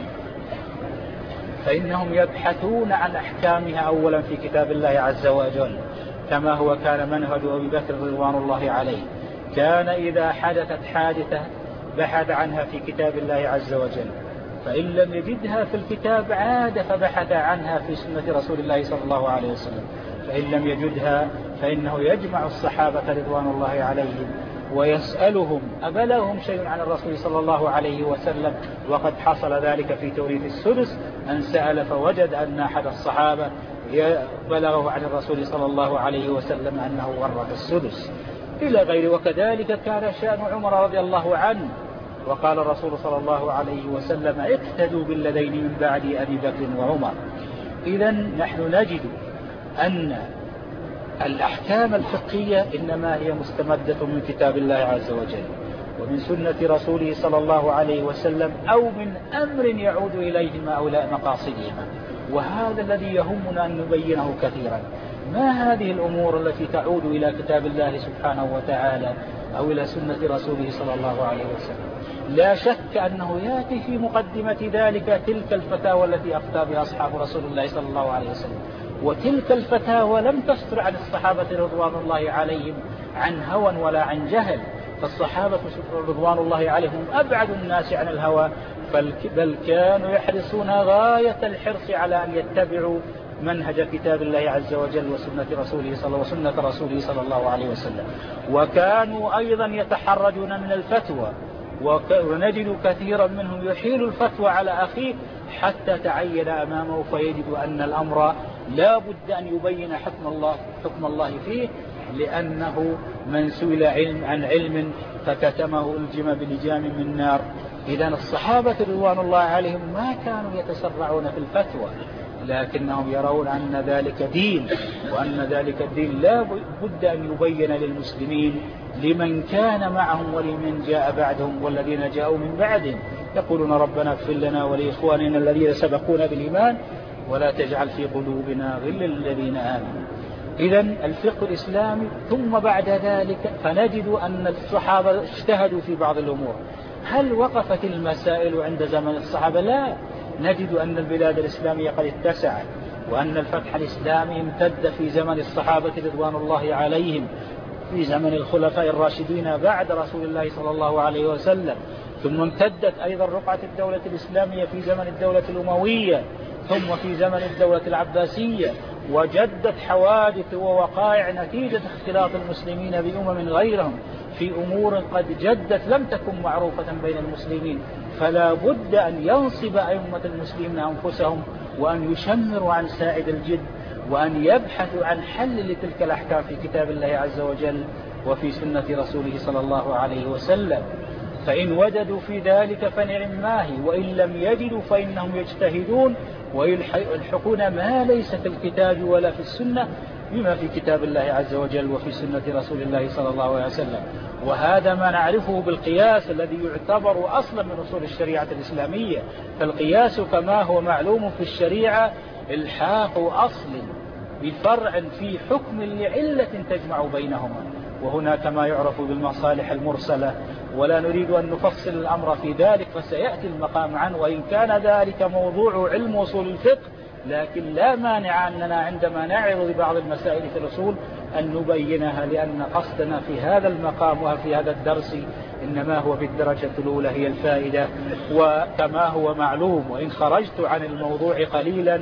فإنهم يبحثون عن أحكامها أولا في كتاب الله عز وجل، كما هو كان منهج أبي بكر رضوان الله عليه. كان إذا حدثت حادثة بحث عنها في كتاب الله عز وجل، فإن لم يجدها في الكتاب عاد فبحث عنها في سنة رسول الله صلى الله عليه وسلم، فإن لم يجدها فإنه يجمع الصحابة رضوان الله عليهم ويسألهم أبلغهم شيء عن الرسول صلى الله عليه وسلم. وقد حصل ذلك في توريث السدس، أن سأل فوجد أن أحد الصحابة بلغه عن الرسول صلى الله عليه وسلم أنه ورث السدس إلى غيره. وكذلك كان شأن عمر رضي الله عنه، وقال الرسول صلى الله عليه وسلم: اقتدوا بالذين من بعد أبي بكر وعمر. إذا نحن نجد أن الأحكام الفقهية إنما هي مستمدة من كتاب الله عز وجل ومن سنة رسوله صلى الله عليه وسلم، أو من أمر يعود إليهما أو إلى مقاصدهما. وهذا الذي يهمنا أن نبينه كثيرا. ما هذه الأمور التي تعود إلى كتاب الله سبحانه وتعالى أو إلى سنة رسوله صلى الله عليه وسلم؟ لا شك أنه يأتي في مقدمة ذلك تلك الفتاوى التي أفتى بها أصحاب رسول الله صلى الله عليه وسلم، وتلك الفتاوى لم تصدر عن الصحابة رضوان الله عليهم عن هوى ولا عن جهل، فالصحابة رضوان الله عليهم أبعد الناس عن الهوى، بل كانوا يحرصون غاية الحرص على أن يتبعوا منهج كتاب الله عز وجل وسنة رسوله صلى وسنة رسوله صلى الله عليه وسلم. وكانوا أيضا يتحرجون من الفتوى، ونجد كثيرا منهم يحيل الفتوى على أخيه حتى تعين أمامه فيجد أن الأمر لا بد أن يبين حكم الله, حكم الله فيه، لأنه من سئل علم عن علم فكتمه ألجم بلجام من نار. إذن الصحابة رضوان الله عليهم ما كانوا يتسرعون في الفتوى، لكنهم يرون أن ذلك دين، وأن ذلك الدين لا بد أن يبين للمسلمين لمن كان معهم ولمن جاء بعدهم والذين جاءوا من بعدهم. يقولون ربنا اغفر لنا ولإخواننا الذين سبقونا بالإيمان ولا تجعل في قلوبنا غلا للذين آمنوا. إذن الفقه الإسلامي. ثم بعد ذلك فنجد أن الصحابة اجتهدوا في بعض الأمور. هل وقفت المسائل عند زمن الصحابة؟ لا، نجد أن البلاد الإسلامية قد اتسعت، وأن الفتح الإسلامي امتد في زمن الصحابة رضوان الله عليهم، في زمن الخلفاء الراشدين بعد رسول الله صلى الله عليه وسلم، ثم امتدت أيضا رقعة الدولة الإسلامية في زمن الدولة الأموية، ثم في زمن الدولة العباسية، وجدت حوادث ووقائع نتيجة اختلاط المسلمين بأمم غيرهم في أمور قد جدت لم تكن معروفة بين المسلمين. فلا بد أن ينصب أئمة المسلمين أنفسهم وأن يشمروا عن ساعد الجد، وأن يبحثوا عن حل لتلك الأحكام في كتاب الله عز وجل وفي سنة رسوله صلى الله عليه وسلم. فإن وجدوا في ذلك فنعم ما هي، وإن لم يجدوا فإنهم يجتهدون ويلحقون ما ليس في الكتاب ولا في السنة بما في كتاب الله عز وجل وفي سنة رسول الله صلى الله عليه وسلم. وهذا ما نعرفه بالقياس الذي يعتبر أصلا من أصول الشريعة الإسلامية. فالقياس كما هو معلوم في الشريعة الحاق أصل بفرع في حكم لعلة تجمع بينهما، وهناك ما يعرف بالمصالح المرسلة، ولا نريد أن نفصل الأمر في ذلك فسيأتي المقام عنه، وإن كان ذلك موضوع علم أصول الفقه، لكن لا مانع أننا عندما نعرض بعض المسائل في الأصول أن نبينها، لأن قصدنا في هذا المقام وفي هذا الدرس إنما هو بالدرجة الأولى هي الفائدة. وكما هو معلوم، وإن خرجت عن الموضوع قليلا،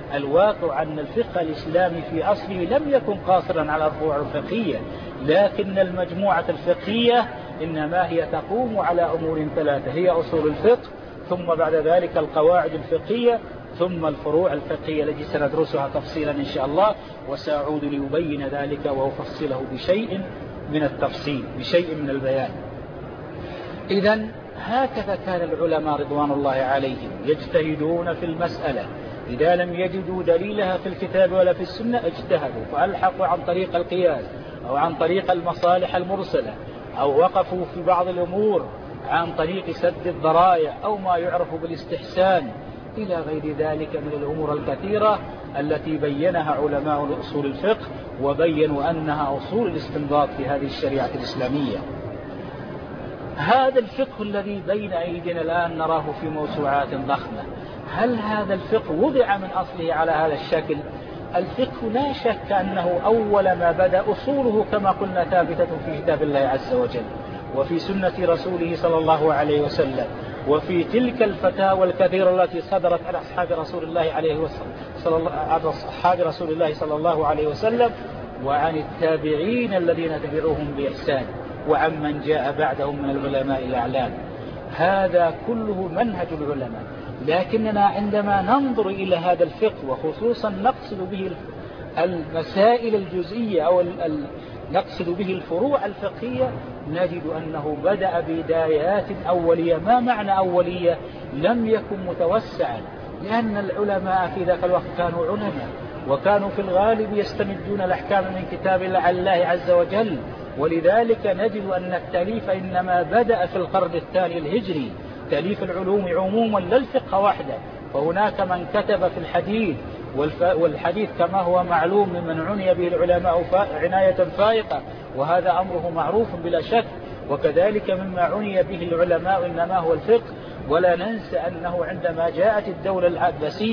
الواقع أن الفقه الإسلامي في أصله لم يكن قاصرا على الفروع الفقهية، لكن المجموعة الفقهية إنما هي تقوم على أمور ثلاثة: هي أصول الفقه، ثم بعد ذلك القواعد الفقهية، ثم الفروع الفقهية التي سندرسها تفصيلا إن شاء الله، وسأعود ليبين ذلك وأفصله بشيء من التفصيل، بشيء من البيان. إذن هكذا كان العلماء رضوان الله عليهم يجتهدون في المسألة، إذا لم يجدوا دليلها في الكتاب ولا في السنة اجتهدوا فألحقوا عن طريق القياس أو عن طريق المصالح المرسلة، أو وقفوا في بعض الأمور عن طريق سد الذرائع أو ما يعرف بالاستحسان إلى غير ذلك من الأمور الكثيرة التي بينها علماء أصول الفقه، وبينوا أنها أصول الاستنباط في هذه الشريعة الإسلامية. هذا الفقه الذي بين أيدينا الآن نراه في موسوعات ضخمة، هل هذا الفقه وضع من أصله على هذا الشكل؟ الفقه لا شك أنه أول ما بدأ أصوله كما قلنا ثابتة في كتاب الله عز وجل وفي سنة رسوله صلى الله عليه وسلم، وفي تلك الفتاوى الكثيرة التي صدرت عن أصحاب رسول الله عليه وسلم عن أصحاب رسول الله صلى الله عليه وسلم، وعن التابعين الذين تبعوهم بإحسان، وعن من جاء بعدهم من العلماء الأعلام. هذا كله منهج العلماء. لكننا عندما ننظر إلى هذا الفقه، وخصوصا نقصد به المسائل الجزئية أو نقصد به الفروع الفقهية، نجد أنه بدأ بدايات أولية. ما معنى أولية؟ لم يكن متوسعا، لأن العلماء في ذاك الوقت كانوا علماء، وكانوا في الغالب يستمدون الأحكام من كتاب الله عز وجل، ولذلك نجد أن التأليف إنما بدأ في القرن الثاني الهجري، تأليف العلوم عموما لا الفقه وحده. فهناك من كتب في الحديث، والحديث كما هو معلوم ممن عني به العلماء عناية فائقة، وهذا أمره معروف بلا شك، وكذلك مما عني به العلماء إنما هو الفقه. ولا ننسى أنه عندما جاءت الدولة العباسية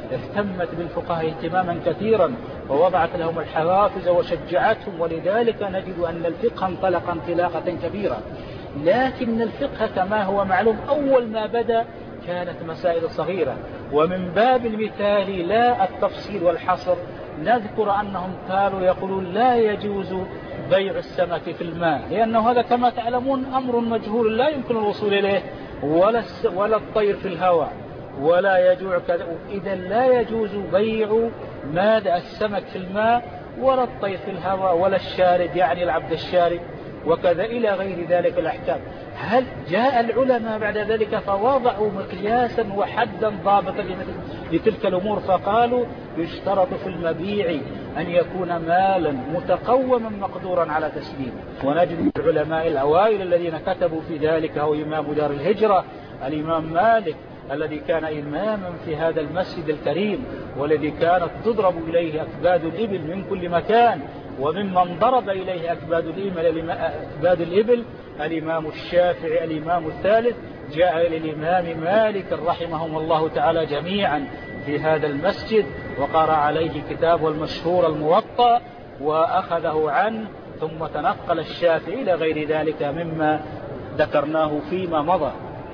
اهتمت بالفقهاء اهتماما كثيرا ووضعت لهم الحوافز وشجعتهم، ولذلك نجد أن الفقه انطلق انطلاقة كبيرة. لكن الفقه كما هو معلوم أول ما بدأ كانت مسائل صغيرة، ومن باب المثال لا التفصيل والحصر نذكر أنهم قالوا يقولون لا يجوز بيع السمك في الماء، لأنه هذا كما تعلمون أمر مجهول لا يمكن الوصول إليه، ولا, ولا الطير في الهواء ولا يجوع كذا، إذا لا يجوز بيع ماذا السمك في الماء ولا الطير في الهواء ولا الشارد يعني العبد الشارد وكذا إلى غير ذلك الأحكام. هل جاء العلماء بعد ذلك فوضعوا مقياسا وحدا ضابطا لتلك الأمور، فقالوا يشترط في المبيع أن يكون مالا متقوما مقدورا على تسليمه. ونجد العلماء الأوائل الذين كتبوا في ذلك هو إمام دار الهجرة الإمام مالك الذي كان إماما في هذا المسجد الكريم، والذي كانت تضرب إليه أكباد الإبل من كل مكان، وممن ضرب إليه أكباد الإبل, أكباد الإبل الإمام الشافعي الإمام الثالث جاء إلى الإمام مالك رحمهم الله تعالى جميعا في هذا المسجد وقرأ عليه كتابه المشهور الموطأ وأخذه عنه، ثم تنقل الشافعي إلى غير ذلك مما ذكرناه فيما مضى.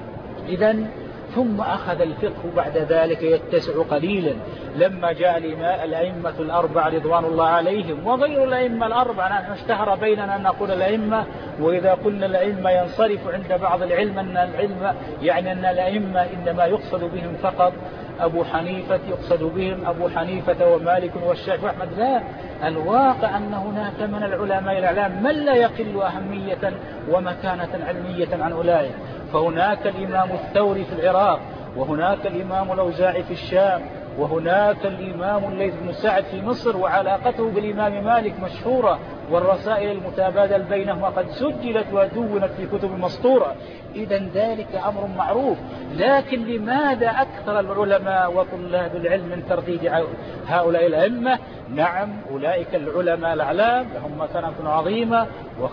إذن ثم أخذ الفقه بعد ذلك يتسع قليلا لما جاء الأئمة الأربعة رضوان الله عليهم وغير الأئمة الأربعة. نحن اشتهر بيننا أن نقول الأئمة، وإذا قلنا الأئمة ينصرف عند بعض العلم أن العلم يعني أن الأئمة إنما يقصد بهم فقط أبو حنيفة، يقصد بهم أبو حنيفة ومالك والشافعي وأحمد. لا، الواقع أن هناك من العلماء الأعلام من لا يقل أهمية ومكانة علمية عن أولئك. فهناك الإمام الثوري في العراق، وهناك الإمام الأوزاعي في الشام، وهناك الإمام الليث بن سعد في مصر، وعلاقته بالإمام مالك مشهورة، والرسائل المتبادل بينهما قد سجلت ودونت في كتب مسطورة. إذن ذلك أمر معروف. لكن لماذا أكثر العلماء وطلاب العلم من ترديد هؤلاء الأئمة؟ نعم، أولئك العلماء الأعلام لهم مكانة عظيمة،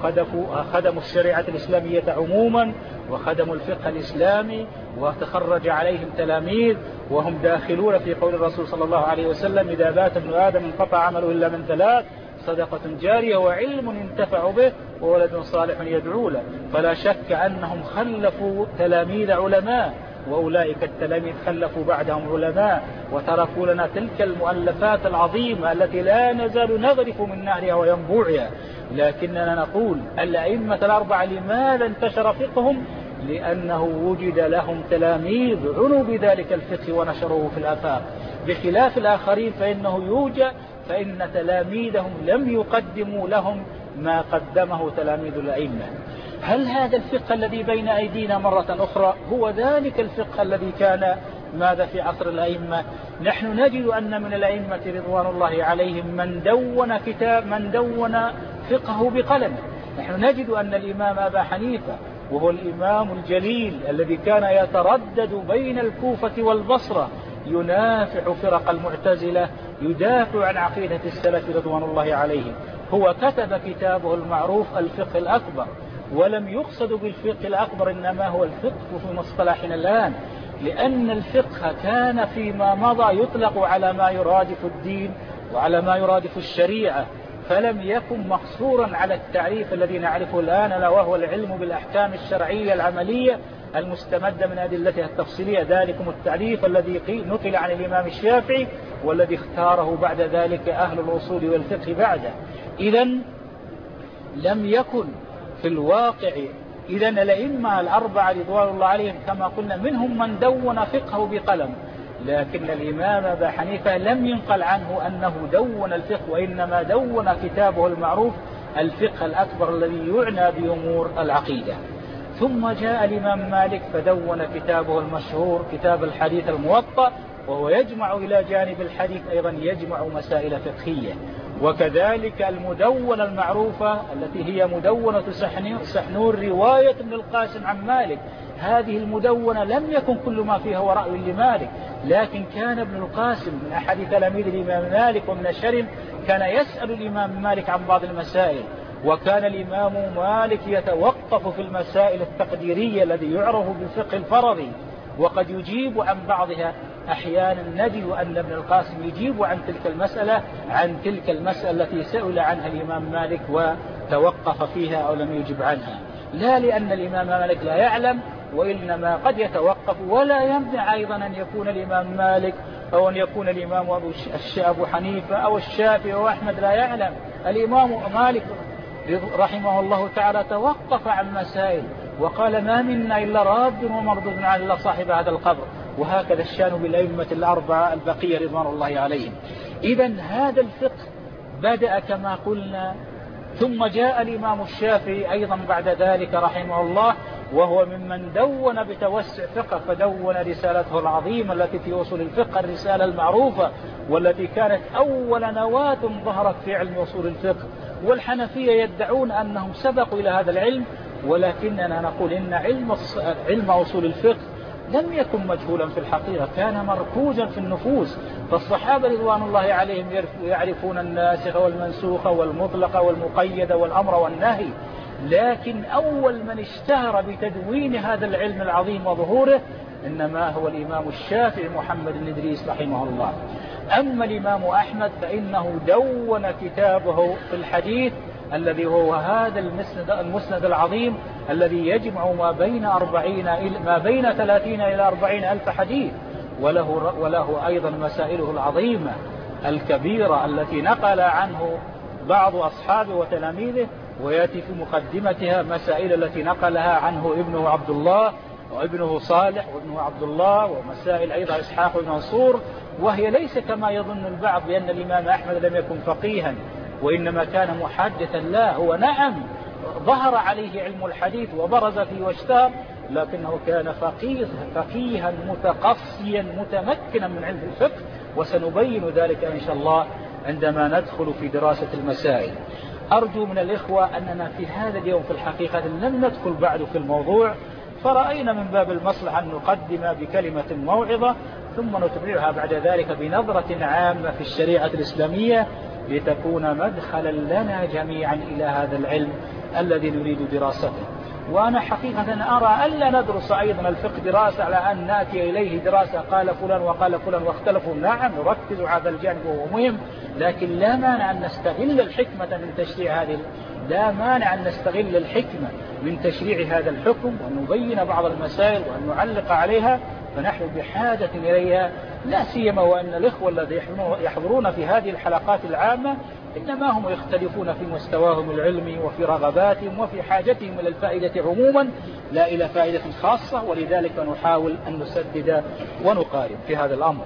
وخدموا الشريعة الإسلامية عموما، وخدموا الفقه الإسلامي، وتخرج عليهم تلاميذ، وهم داخلون في قول الرسول صلى الله عليه وسلم: إذا بات ابن آدم انقطع عمله إلا من ثلاث: صدقة جارية، وعلم ينتفع به، وولد صالح يدعو له. فلا شك أنهم خلفوا تلاميذ علماء، وأولئك التلاميذ خلفوا بعدهم علماء، وتركوا لنا تلك المؤلفات العظيمة التي لا نزال نغرف من نهرها وينبوعها. لكننا نقول الأئمة الأربعة لماذا انتشر فقههم؟ لأنه وجد لهم تلاميذ عنوا بذلك الفقه ونشروه في الآفاق، بخلاف الآخرين فإنه يوجد فإن تلاميذهم لم يقدموا لهم ما قدمه تلاميذ الأئمة. هل هذا الفقه الذي بين أيدينا مرة أخرى هو ذلك الفقه الذي كان ماذا في عصر الأئمة؟ نحن نجد أن من الأئمة رضوان الله عليهم من دون كتاب من دون فقهه بقلم. نحن نجد أن الإمام أبا حنيفة وهو الإمام الجليل الذي كان يتردد بين الكوفة والبصرة ينافع فرق المعتزلة، يدافع عن عقيدة السلف رضوان الله عليهم، هو كتب كتابه المعروف الفقه الأكبر. ولم يقصد بالفقه الأكبر إنما هو الفقه في مصطلحنا الآن، لأن الفقه كان فيما مضى يطلق على ما يرادف الدين وعلى ما يرادف الشريعة، فلم يكن مقصورا على التعريف الذي نعرفه الآن، وهو العلم بالأحكام الشرعية العملية المستمدة من أدلتها التفصيلية. ذلكم التعريف الذي نقل عن الإمام الشافعي والذي اختاره بعد ذلك أهل الأصول والفقه بعده. إذن لم يكن في الواقع إذن الأئمة الأربعة رضوان الله عليهم كما قلنا منهم من دون فقهه بقلم، لكن الإمام أبا حنيفة لم ينقل عنه أنه دون الفقه، وإنما دون كتابه المعروف الفقه الأكبر الذي يعنى بأمور العقيدة. ثم جاء الإمام مالك فدون كتابه المشهور كتاب الحديث الموطأ، وهو يجمع إلى جانب الحديث أيضا يجمع مسائل فقهية. وكذلك المدونة المعروفة التي هي مدونة سحنور رواية ابن القاسم عن مالك، هذه المدونة لم يكن كل ما فيها هو رأي لمالك، لكن كان ابن القاسم من أحد تلاميذ الإمام مالك ومن الشرم كان يسأل الإمام مالك عن بعض المسائل، وكان الإمام مالك يتوقف في المسائل التقديرية الذي يعرف بالفقه الفرضي وقد يجيب عن بعضها. أحيانا نجد أن ابن القاسم يجيب عن تلك المسألة عن تلك المسألة التي سئل عنها الإمام مالك وتوقف فيها أو لم يجب عنها، لا لأن الإمام مالك لا يعلم، وإنما قد يتوقف. ولا يمنع أيضا أن يكون الإمام مالك أو أن يكون الإمام أبو حنيفة أو الشافعي وأحمد لا يعلم. الإمام مالك رحمه الله تعالى توقف عن مسائل وقال ما منا إلا راد ومردود على صاحب هذا القبر، وهكذا الشان بالأئمة الأربعة البقية رضوان الله عليهم. إذن هذا الفقه بدأ كما قلنا، ثم جاء الإمام الشافعي أيضا بعد ذلك رحمه الله، وهو ممن دون بتوسع فقه، فدون رسالته العظيمة التي في أصول الفقه، الرسالة المعروفة والتي كانت أول نواة ظهرت في علم أصول الفقه. والحنفية يدعون أنهم سبقوا إلى هذا العلم، ولكننا نقول إن علم علم أصول الفقه لم يكن مجهولا في الحقيقة، كان مركوزا في النفوس. فالصحابة رضوان الله عليهم يعرفون الناسخ والمنسوخ والمطلق والمقيد والأمر والنهي، لكن أول من اشتهر بتدوين هذا العلم العظيم وظهوره إنما هو الإمام الشافعي محمد بن إدريس رحمه الله. أما الإمام أحمد فإنه دون كتابه في الحديث الذي هو هذا المسند, المسند العظيم الذي يجمع ما بين أربعين ما بين ثلاثين إلى أربعين ألف حديث، وله, وله أيضا مسائله العظيمة الكبيرة التي نقل عنه بعض أصحابه وتلاميذه، ويأتي في مقدمتها مسائل التي نقلها عنه ابنه عبد الله وابنه صالح وابنه عبد الله، ومسائل أيضا إسحاق بن منصور، وهي ليس كما يظن البعض بأن الإمام أحمد لم يكن فقيها وإنما كان محدثا. لا، هو نعم ظهر عليه علم الحديث وبرز فيه واشتهر، لكنه كان فقيه فقيها متقصيا متمكنا من علم الفقه، وسنبين ذلك إن شاء الله عندما ندخل في دراسة المسائل. أرجو من الإخوة أننا في هذا اليوم في الحقيقة لم ندخل بعد في الموضوع، فرأينا من باب المصلحة أن نقدم بكلمة موعظة ثم نتبعها بعد ذلك بنظرة عامة في الشريعة الإسلامية لتكون مدخلا لنا جميعا إلى هذا العلم الذي نريد دراسته. وأنا حقيقة أرى ألا ندرس أيضا الفقه دراسة على أن نأتي إليه دراسة قال فلان وقال فلان واختلفوا. نعم نركز على هذا الجانب وهو مهم، لكن لا مانع أن نستغل الحكمة من تشريع هذه لا مانع أن نستغل الحكمة من تشريع هذا الحكم وأن نبين بعض المسائل وأن نعلق عليها، فنحن بحاجة إليها، لا سيما وأن الإخوة الذين يحضرون في هذه الحلقات العامة إنما هم يختلفون في مستواهم العلمي وفي رغباتهم وفي حاجتهم إلى الفائدة عموما لا إلى فائدة خاصة، ولذلك نحاول أن نسدد ونقارب في هذا الأمر.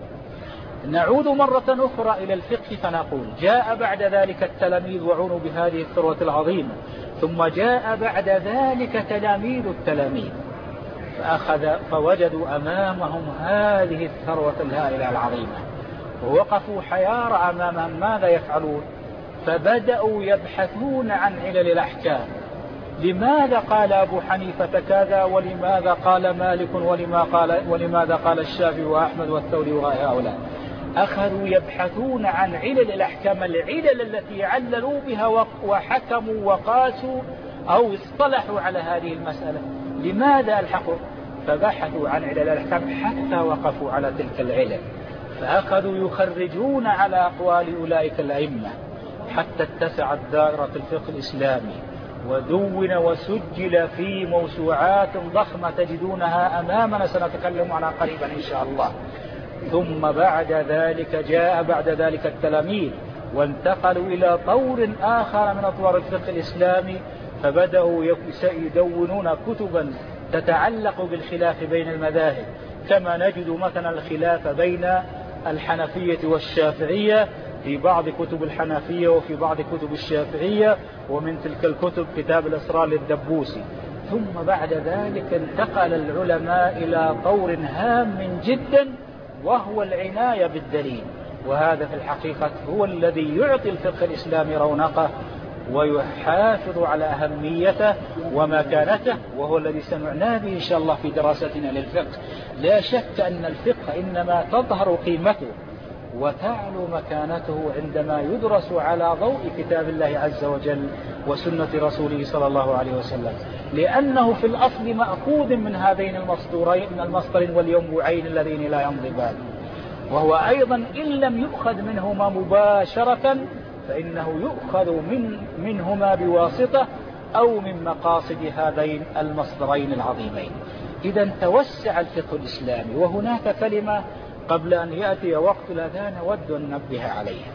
نعود مرة أخرى إلى الفقه فنقول جاء بعد ذلك التلاميذ وعنوا بهذه الثروة العظيمة، ثم جاء بعد ذلك تلاميذ التلاميذ فأخذ فوجدوا أمامهم هذه الثروة الهائلة العظيمة، ووقفوا حيار أمامهم ماذا يفعلون، فبدأوا يبحثون عن علل الأحكام. لماذا قال أبو حنيفة كذا، ولماذا قال مالك، ولما قال ولماذا قال الشافعي وأحمد والثوري وهؤلاء. أخذوا يبحثون عن علل الأحكام، العلل التي عللوا بها وحكموا وقاسوا أو اصطلحوا على هذه المسألة. لماذا الحقوا؟ فبحثوا عن علل الأحكام حتى وقفوا على تلك العلل، فأخذوا يخرجون على أقوال أولئك الأئمة حتى اتسعت دائرة الفقه الإسلامي ودون وسجل في موسوعات ضخمة تجدونها أمامنا سنتكلم عنها قريبا إن شاء الله. ثم بعد ذلك جاء بعد ذلك التلاميذ وانتقلوا إلى طور آخر من أطوار الفقه الإسلامي، فبدأوا يدونون كتبا تتعلق بالخلاف بين المذاهب، كما نجد مثلا الخلاف بين الحنفية والشافعية في بعض كتب الحنفية وفي بعض كتب الشافعية، ومن تلك الكتب كتاب الأسرار للدبوسي. ثم بعد ذلك انتقل العلماء إلى طور هام جدا وهو العناية بالدليل، وهذا في الحقيقة هو الذي يعطي الفقه الإسلامي رونقه ويحافظ على أهميته ومكانته، وهو الذي سمعنا به إن شاء الله في دراستنا للفقه. لا شك أن الفقه إنما تظهر قيمته وتعلو مكانته عندما يدرس على ضوء كتاب الله عز وجل وسنة رسوله صلى الله عليه وسلم، لأنه في الأصل مأخوذ من هذين المصدرين، من المصدر والينبوعين اللذين لا ينضبان، وهو أيضا إن لم يؤخذ منهما مباشرة فإنه يؤخذ من منهما بواسطة أو من مقاصد هذين المصدرين العظيمين. إذا توسع الفقه الإسلامي. وهناك كلمة قبل أن يأتي وقت الأذان أود أن ننبه عليها.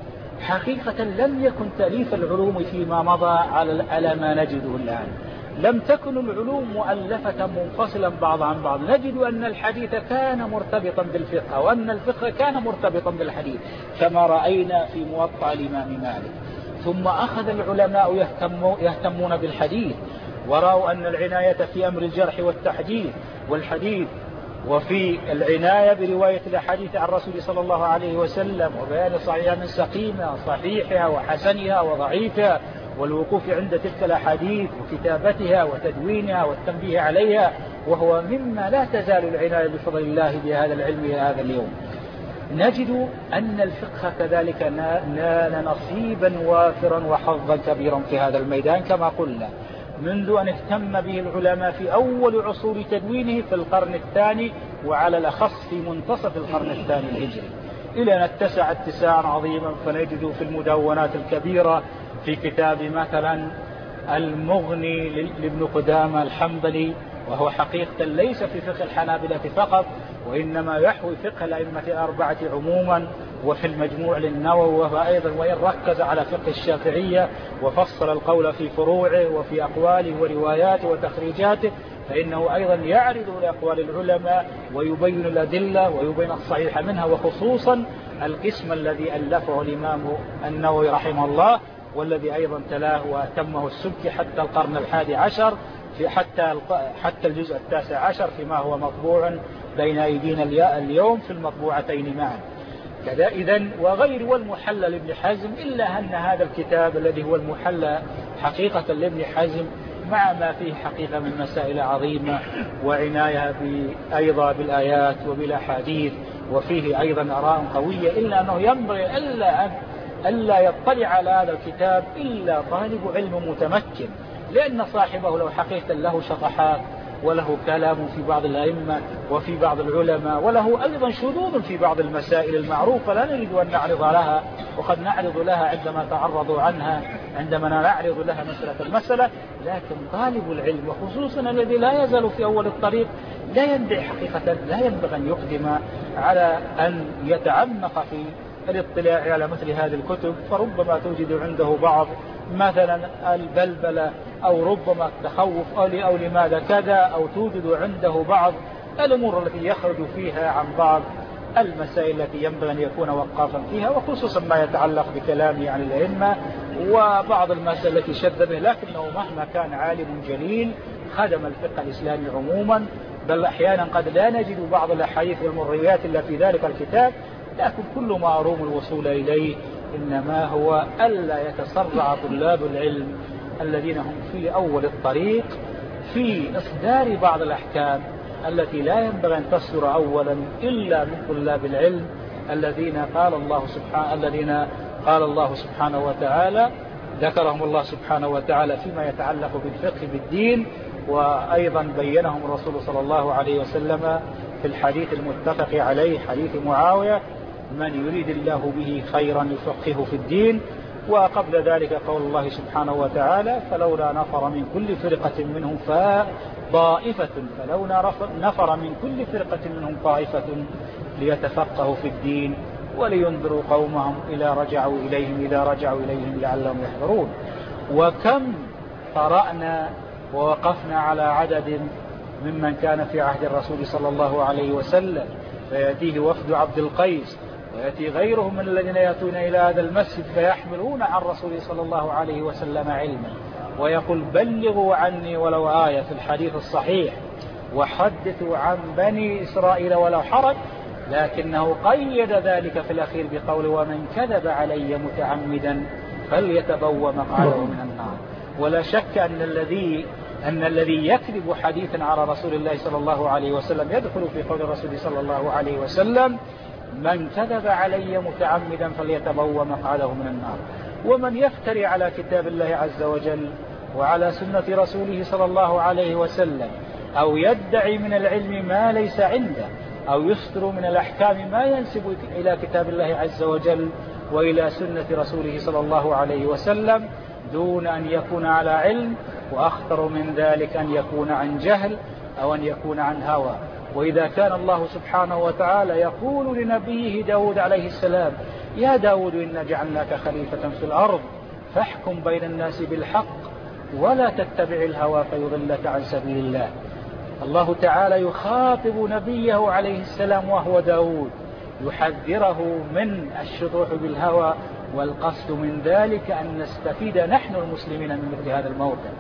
حقيقة لم يكن تأليف العلوم فيما مضى على ما نجده الآن، لم تكن العلوم مؤلفة منفصلا بعض عن بعض. نجد أن الحديث كان مرتبطا بالفقه، وأن الفقه كان مرتبطا بالحديث كما رأينا في موطأ الإمام مالك. ثم أخذ العلماء يهتمون, يهتمون بالحديث، ورأوا أن العناية في أمر الجرح والتحديث والحديث، وفي العناية برواية الأحاديث عن الرسول صلى الله عليه وسلم، وبيان صحيحها من سقيمها، صحيحها وحسنها وضعيفها، والوقوف عند تلك الأحاديث وكتابتها وتدوينها والتنبيه عليها، وهو مما لا تزال العناية بفضل الله بهذا العلم إلى هذا اليوم. نجد أن الفقه كذلك نال نصيبا وافرا وحظا كبيرا في هذا الميدان كما قلنا، منذ أن اهتم به العلماء في أول عصور تدوينه في القرن الثاني، وعلى الأخص في منتصف القرن الثاني الهجري، إلى أن اتسع اتساعا عظيما. فنجد في المدونات الكبيرة في كتاب مثلا المغني لابن قدامة الحنبلي، وهو حقيقة ليس في فقه الحنابلة فقط، وإنما يحوي فقه الأئمة الأربعة عموما، وفي المجموع للنووي، وهو أيضا وإن ركز على فقه الشافعية وفصل القول في فروعه وفي أقواله ورواياته وتخريجاته، فإنه أيضا يعرض لأقوال العلماء ويبين الأدلة ويبين الصحيح منها، وخصوصا القسم الذي ألفه الإمام النووي رحمه الله، والذي أيضا تلاه وأتمه السبكي حتى القرن الحادي عشر، في حتى حتى الجزء التاسع عشر فيما هو مطبوع بين أيدينا اليوم في المطبوعتين معا كذا. إذن وغير والمحلى لابن حزم، إلا أن هذا الكتاب الذي هو المحلى حقيقة لابن حزم مع ما فيه حقيقة من مسائل عظيمة وعناية أيضا بالآيات وبالأحاديث، وفيه أيضا آراء قوية، إلا أنه ينبغي ألا أن ألا يطلع على هذا الكتاب إلا طالب علم متمكن، لأن صاحبه لو حقيقة له شطحات وله كلام في بعض الأئمة وفي بعض العلماء، وله أيضا شذوذ في بعض المسائل المعروفة لا نريد أن نعرض لها، وقد نعرض لها عندما تعرضوا عنها عندما نعرض لها مسألة المسألة. لكن طالب العلم وخصوصا الذي لا يزال في أول الطريق لا ينبغي حقيقة لا ينبغي أن يقدم على أن يتعمق في الاطلاع على مثل هذه الكتب، فربما توجد عنده بعض مثلا البلبلة أو ربما التخوف أو لماذا كذا، أو توجد عنده بعض الأمور التي يخرج فيها عن بعض المسائل التي ينبغي أن يكون وقافا فيها، وخصوصا ما يتعلق بكلامه عن الأئمة وبعض المسائل التي شد به. لكنه مهما كان عالم جليل خدم الفقه الإسلامي عموما، بل أحيانا قد لا نجد بعض الأحاديث والمرويات إلا في ذلك الكتاب، لكن كل ما أروم الوصول إليه إنما هو ألا يتسرع طلاب العلم الذين هم في أول الطريق في إصدار بعض الأحكام التي لا ينبغي أن تصدر أولا إلا من طلاب العلم الذين قال الله سبحانه الذين قال الله سبحانه وتعالى ذكرهم الله سبحانه وتعالى فيما يتعلق بالفقه بالدين، وأيضا بينهم الرسول صلى الله عليه وسلم في الحديث المتفق عليه حديث معاوية: من يريد الله به خيرا يفقهه في الدين. وقبل ذلك قول الله سبحانه وتعالى: فلولا نفر من كل فرقة منهم طائفة فلولا نفر من كل فرقة منهم طائفة ليتفقهوا في الدين ولينذروا قومهم إذا رجعوا إليهم إذا رجعوا إليهم لعلهم يحذرون. وكم قرأنا ووقفنا على عدد ممن كان في عهد الرسول صلى الله عليه وسلم، فيأتيه وفد عبد القيس ويأتي غيرهم من الذين يأتون إلى هذا المسجد فيحملون عن رسول صلى الله عليه وسلم علما، ويقول: بلغوا عني ولو آية في الحديث الصحيح، وحدثوا عن بني إسرائيل ولو حرج. لكنه قيد ذلك في الأخير بقول: ومن كذب علي متعمدا فليتبوأ مقعده من النار. ولا شك أن الذي أن الذي يكذب حديثا على رسول الله صلى الله عليه وسلم يدخل في قول الرسول صلى الله عليه وسلم: من كذب علي متعمدا فليتبوأ مقعده من النار. ومن يفتري على كتاب الله عز وجل وعلى سنة رسوله صلى الله عليه وسلم أو يدعي من العلم ما ليس عنده أو يصدر من الأحكام ما ينسب إلى كتاب الله عز وجل وإلى سنة رسوله صلى الله عليه وسلم دون أن يكون على علم، وأخطر من ذلك أن يكون عن جهل أو أن يكون عن هوى. وإذا كان الله سبحانه وتعالى يقول لنبيه داود عليه السلام: يا داود إنا جعلناك خليفة في الأرض فاحكم بين الناس بالحق ولا تتبع الهوى فيضلك عن سبيل الله. الله تعالى يخاطب نبيه عليه السلام وهو داود، يحذره من الشطوح بالهوى، والقصد من ذلك أن نستفيد نحن المسلمين من مثل هذا الموقف.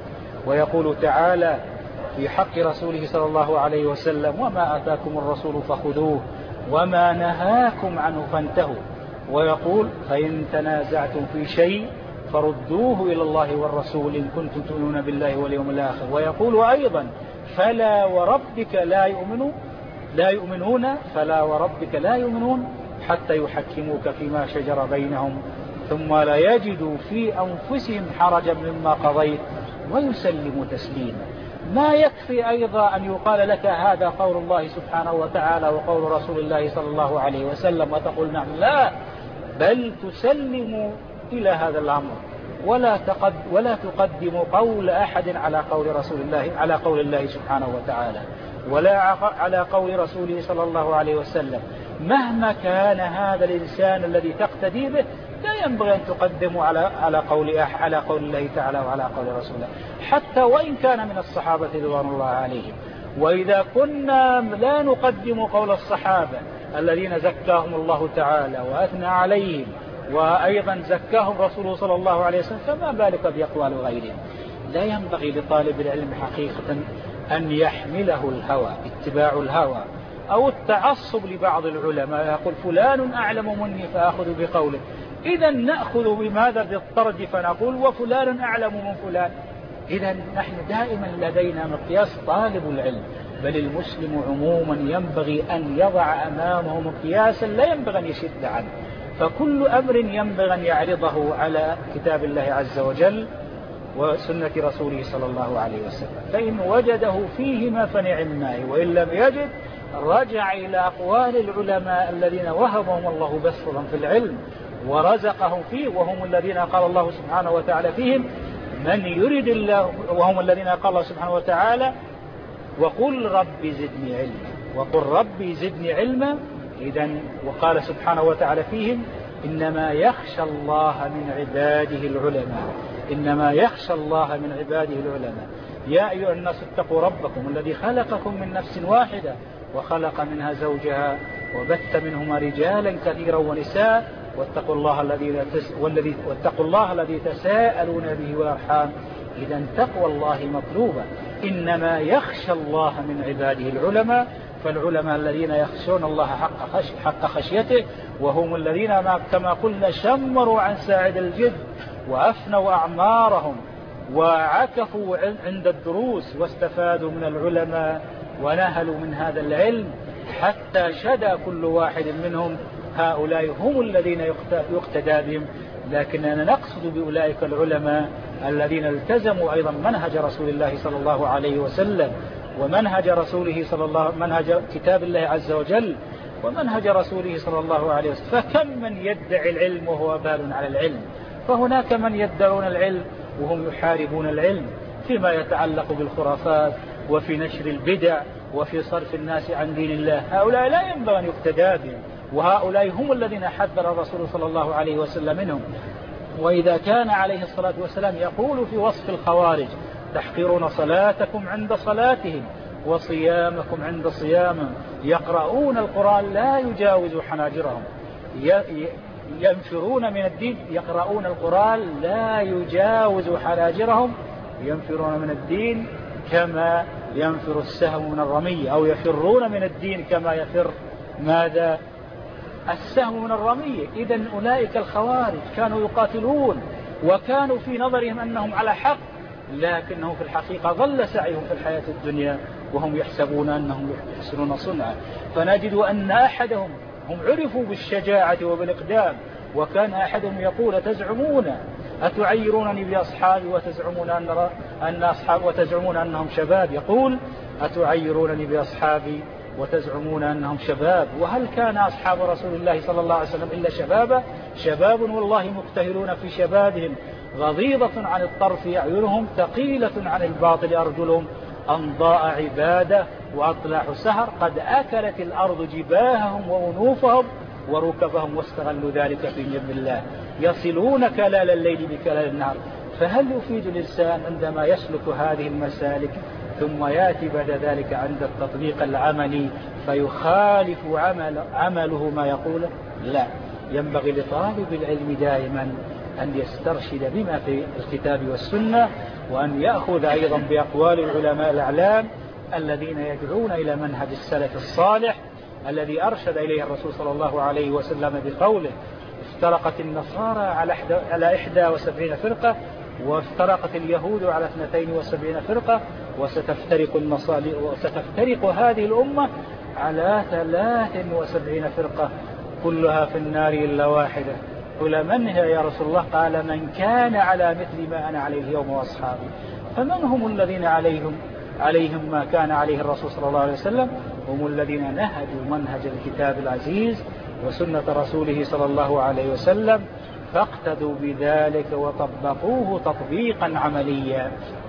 ويقول تعالى في حق رسوله صلى الله عليه وسلم: وما آتاكم الرسول فخذوه وما نهاكم عنه فانتهوا. ويقول: فإن تنازعتم في شيء فردوه إلى الله والرسول إن كنتم تؤمنون بالله واليوم الآخر. ويقول أيضا: فلا وربك لا يؤمنون لا يؤمنون فلا وربك لا يؤمنون حتى يحكموك فيما شجر بينهم ثم لا يجدوا في أنفسهم حرجا مما قضيت ويسلموا تسليما. ما يكفي أيضا أن يقال لك هذا قول الله سبحانه وتعالى وقول رسول الله صلى الله عليه وسلم وتقول نعم، لا، بل تسلم إلى هذا الأمر ولا تقد ولا تقدم قول أحد على قول رسول الله على قول الله سبحانه وتعالى ولا على قول رسوله صلى الله عليه وسلم. مهما كان هذا الإنسان الذي تقتدي به لا ينبغي أن تقدم على على قول على قول الله تعالى وعلى قول رسوله، حتى وإن كان من الصحابة رضوان الله عليهم. وإذا كنا لا نقدم قول الصحابة الذين زكاهم الله تعالى وأثنى عليهم وأيضا زكاهم رسوله صلى الله عليه وسلم، فما بالك بأقوال غيرهم. لا ينبغي لطالب العلم حقيقة أن يحمله الهوى، اتباع الهوى أو التعصب لبعض العلماء، يقول فلان أعلم مني فأخذ بقوله، إذا نأخذ بماذا بالطرد فنقول وفلان أعلم من فلان. إذا نحن دائما لدينا مقياس طالب العلم، بل المسلم عموما ينبغي أن يضع أمامه مقياسا لا ينبغي أن يشد عنه، فكل أمر ينبغي أن يعرضه على كتاب الله عز وجل وسنة رسوله صلى الله عليه وسلم، فإن وجده فيهما فنعم ما، وإن لم يجد رجع إلى أقوال العلماء الذين وهبهم الله بسطا في العلم ورزقهم فيه، وهم الذين قال الله سبحانه وتعالى فيهم: من يريد الله، وهم الذين قال الله سبحانه وتعالى: وقل ربي زدني علما، وقل ربي زدني علما. إذن وقال سبحانه وتعالى فيهم: إنما يخشى الله من عباده العلماء، إنما يخشى الله من عباده العلماء. يا أيها الناس اتقوا ربكم الذي خلقكم من نفس واحدة وخلق منها زوجها وبث منهما رجالا كثيرا ونساء واتقوا الله الذي والذي واتقوا الله الذي تساءلون به والأرحام. إذا تقوى الله مطلوبة. إنما يخشى الله من عباده العلماء، فالعلماء الذين يخشون الله حق, خش حق خشيته، وهم الذين كما قلنا شمروا عن ساعد الجد وأفنوا أعمارهم وعكفوا عند الدروس واستفادوا من العلماء ونهلوا من هذا العلم حتى شدا كل واحد منهم. هؤلاء هم الذين يقتدى بهم، لكننا نقصد بأولئك العلماء الذين التزموا أيضا منهج رسول الله صلى الله عليه وسلم ومنهج رسوله صلى الله منهج كتاب الله عز وجل ومنهج رسوله صلى الله عليه وسلم. فكم من يدعي العلم وهو بال على العلم، فهناك من يدعون العلم وهم يحاربون العلم فيما يتعلق بالخرافات وفي نشر البدع وفي صرف الناس عن دين الله. هؤلاء لا ينبغي أن يقتدى بهم، وهؤلاء هم الذين حذر الرسول صلى الله عليه وسلم منهم. وإذا كان عليه الصلاة والسلام يقول في وصف الخوارج: تحقرون صلاتكم عند صلاتهم وصيامكم عند صيامهم، يقرؤون القرآن لا يجاوز حناجرهم، ينفرون من الدين، يقرؤون القرآن لا يجاوز حناجرهم، ينفرون من الدين كما ينفر السهم من الرمية، أو يفرون من الدين كما يفر ماذا السهم من الرمية. إذن أولئك الخوارج كانوا يقاتلون وكانوا في نظرهم أنهم على حق، لكنه في الحقيقة ظل سعيهم في الحياة الدنيا وهم يحسبون أنهم يحسنون صنعا. فنجد أن أحدهم هم عرفوا بالشجاعة وبالإقدام. وكان أحدهم يقول تزعمون أتعيرونني بأصحابي وتزعمون أن أن أصحاب وتزعمون أنهم شباب. يقول أتعيرونني بأصحابي وتزعمون أنهم شباب. وهل كان أصحاب رسول الله صلى الله عليه وسلم إلا شبابا؟ شباب والله مقتهلون في شبابهم، غضيضة عن الطرف أعينهم، ثقيلة عن الباطل أرجلهم، أنضاء عبادة وأطلع سهر، قد أكلت الأرض جباههم وأنوفهم وركبهم واستغلوا ذلك في جنب الله، يصلون كلال الليل بكلال النهار. فهل يفيد الإنسان عندما يسلك هذه المسالك ثم يأتي بعد ذلك عند التطبيق العملي فيخالف عمل عمله ما يقوله؟ لا. ينبغي لطالب العلم دائما أن يسترشد بما في الكتاب والسنة، وأن يأخذ أيضا بأقوال العلماء الأعلام الذين يدعون إلى منهج السلف الصالح الذي أرشد إليه الرسول صلى الله عليه وسلم بقوله افترقت النصارى على إحدى وسبعين فرقة، وافترقت اليهود على اثنتين وسبعين فرقة، وستفترق النصارى وستفترق هذه الأمة على ثلاث وسبعين فرقة كلها في النار إلا واحدة. قل من هي يا رسول الله؟ قال من كان على مثل ما أنا عليه اليوم وأصحابي. فمن هم الذين عليهم عليهم ما كان عليه الرسول صلى الله عليه وسلم؟ هم الذين نهجوا منهج الكتاب العزيز وسنة رسوله صلى الله عليه وسلم، فاقتدوا بذلك وطبقوه تطبيقا عمليا.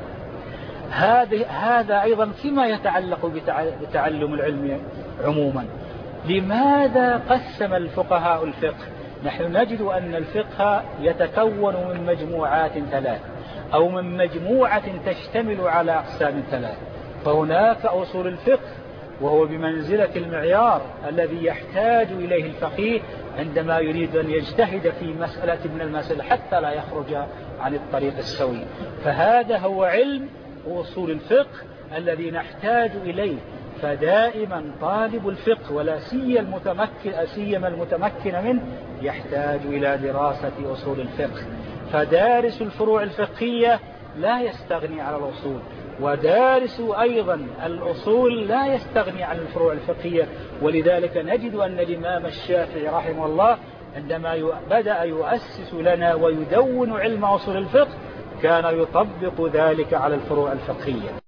هذا أيضا فيما يتعلق بتعلم العلم عموما. لماذا قسم الفقهاء الفقه؟ نحن نجد أن الفقه يتكون من مجموعات ثلاث أو من مجموعة تشتمل على أقسام ثلاث. فهناك أصول الفقه وهو بمنزلة المعيار الذي يحتاج إليه الفقيه عندما يريد أن يجتهد في مسألة من المسائل حتى لا يخرج عن الطريق السوي. فهذا هو علم أصول الفقه الذي نحتاج إليه. فدائما طالب الفقه ولا سيما المتمكن, سيما المتمكن منه يحتاج إلى دراسة أصول الفقه. فدارس الفروع الفقهية لا يستغني عن الأصول، ودارس أيضا الأصول لا يستغني عن الفروع الفقهية. ولذلك نجد أن الإمام الشافعي رحمه الله عندما بدأ يؤسس لنا ويدون علم أصول الفقه كان يطبق ذلك على الفروع الفقهية.